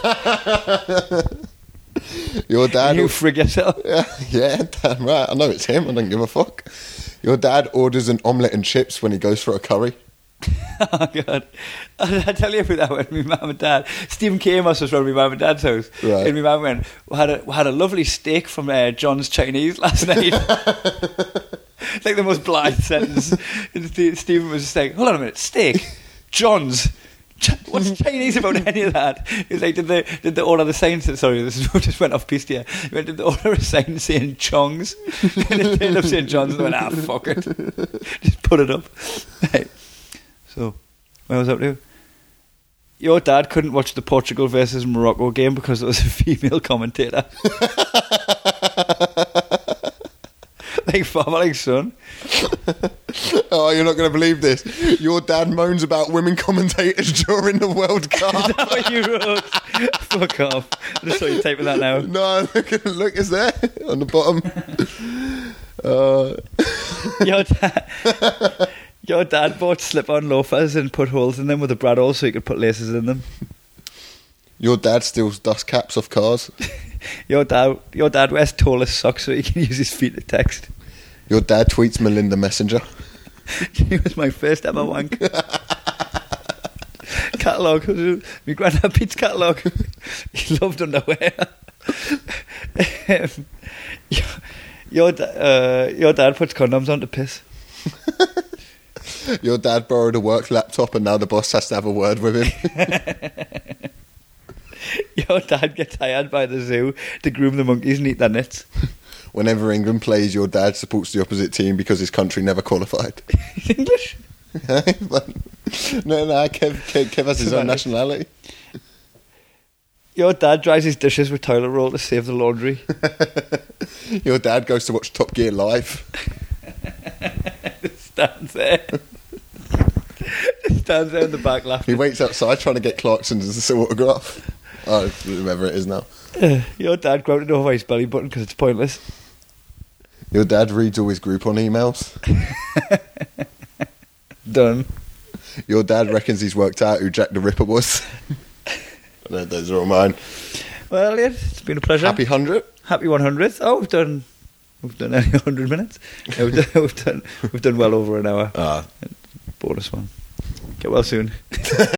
Your dad... You frig yourself. Yeah, damn right. I know it's him. I don't give a fuck. Your dad orders an omelette and chips when he goes for a curry. Oh, God. I tell you about that when my mum and dad... Stephen Kamos was from my mum and dad's house. Right. And my mum went, we had a lovely steak from John's Chinese last night. It's like the most blind sentence. And Stephen was just like, hold on a minute, steak? John's? What's Chinese about any of that? He's like, did they order the sign? Sorry, this is, just went off piste here. He went, did they order a sign saying Chong's? And it ended up saying John's, and they went, fuck it. Just put it up. Right. So, where was I up to? Your dad couldn't watch the Portugal versus Morocco game because there was a female commentator. Like father, like son. Oh, you're not going to believe this. Your dad moans about women commentators during the World Cup. Is that what you wrote? Fuck off. I just saw you typing that now. No, look, it's there on the bottom. Your dad bought slip-on loafers and put holes in them with a bradawl so he could put laces in them. Your dad steals dust caps off cars. Your dad wears tallest socks so he can use his feet to text. Your dad tweets Melinda Messenger. He was my first ever wank. Catalogue. My granddad Pete's catalogue. He loved underwear. Your dad puts condoms on to piss. Your dad borrowed a work laptop and now the boss has to have a word with him. Your dad gets hired by the zoo to groom the monkeys and eat their nits. Whenever England plays, your dad supports the opposite team because his country never qualified. He's English? No, Kev has his own nationality. Your dad dries his dishes with toilet roll to save the laundry. Your dad goes to watch Top Gear live. Stands there. Stands there in the back laughing. He waits outside trying to get Clarkson's autograph. Oh, whoever it is now. Your dad grouted over his belly button because it's pointless. Your dad reads all his Groupon emails. Done. Your dad reckons he's worked out who Jack the Ripper was. Those are all mine. Well, yeah, it's been a pleasure. Happy 100th. Happy 100th. Oh, we've done only 100 minutes. Yeah, we've done well over an hour. Bonus one. Get well soon.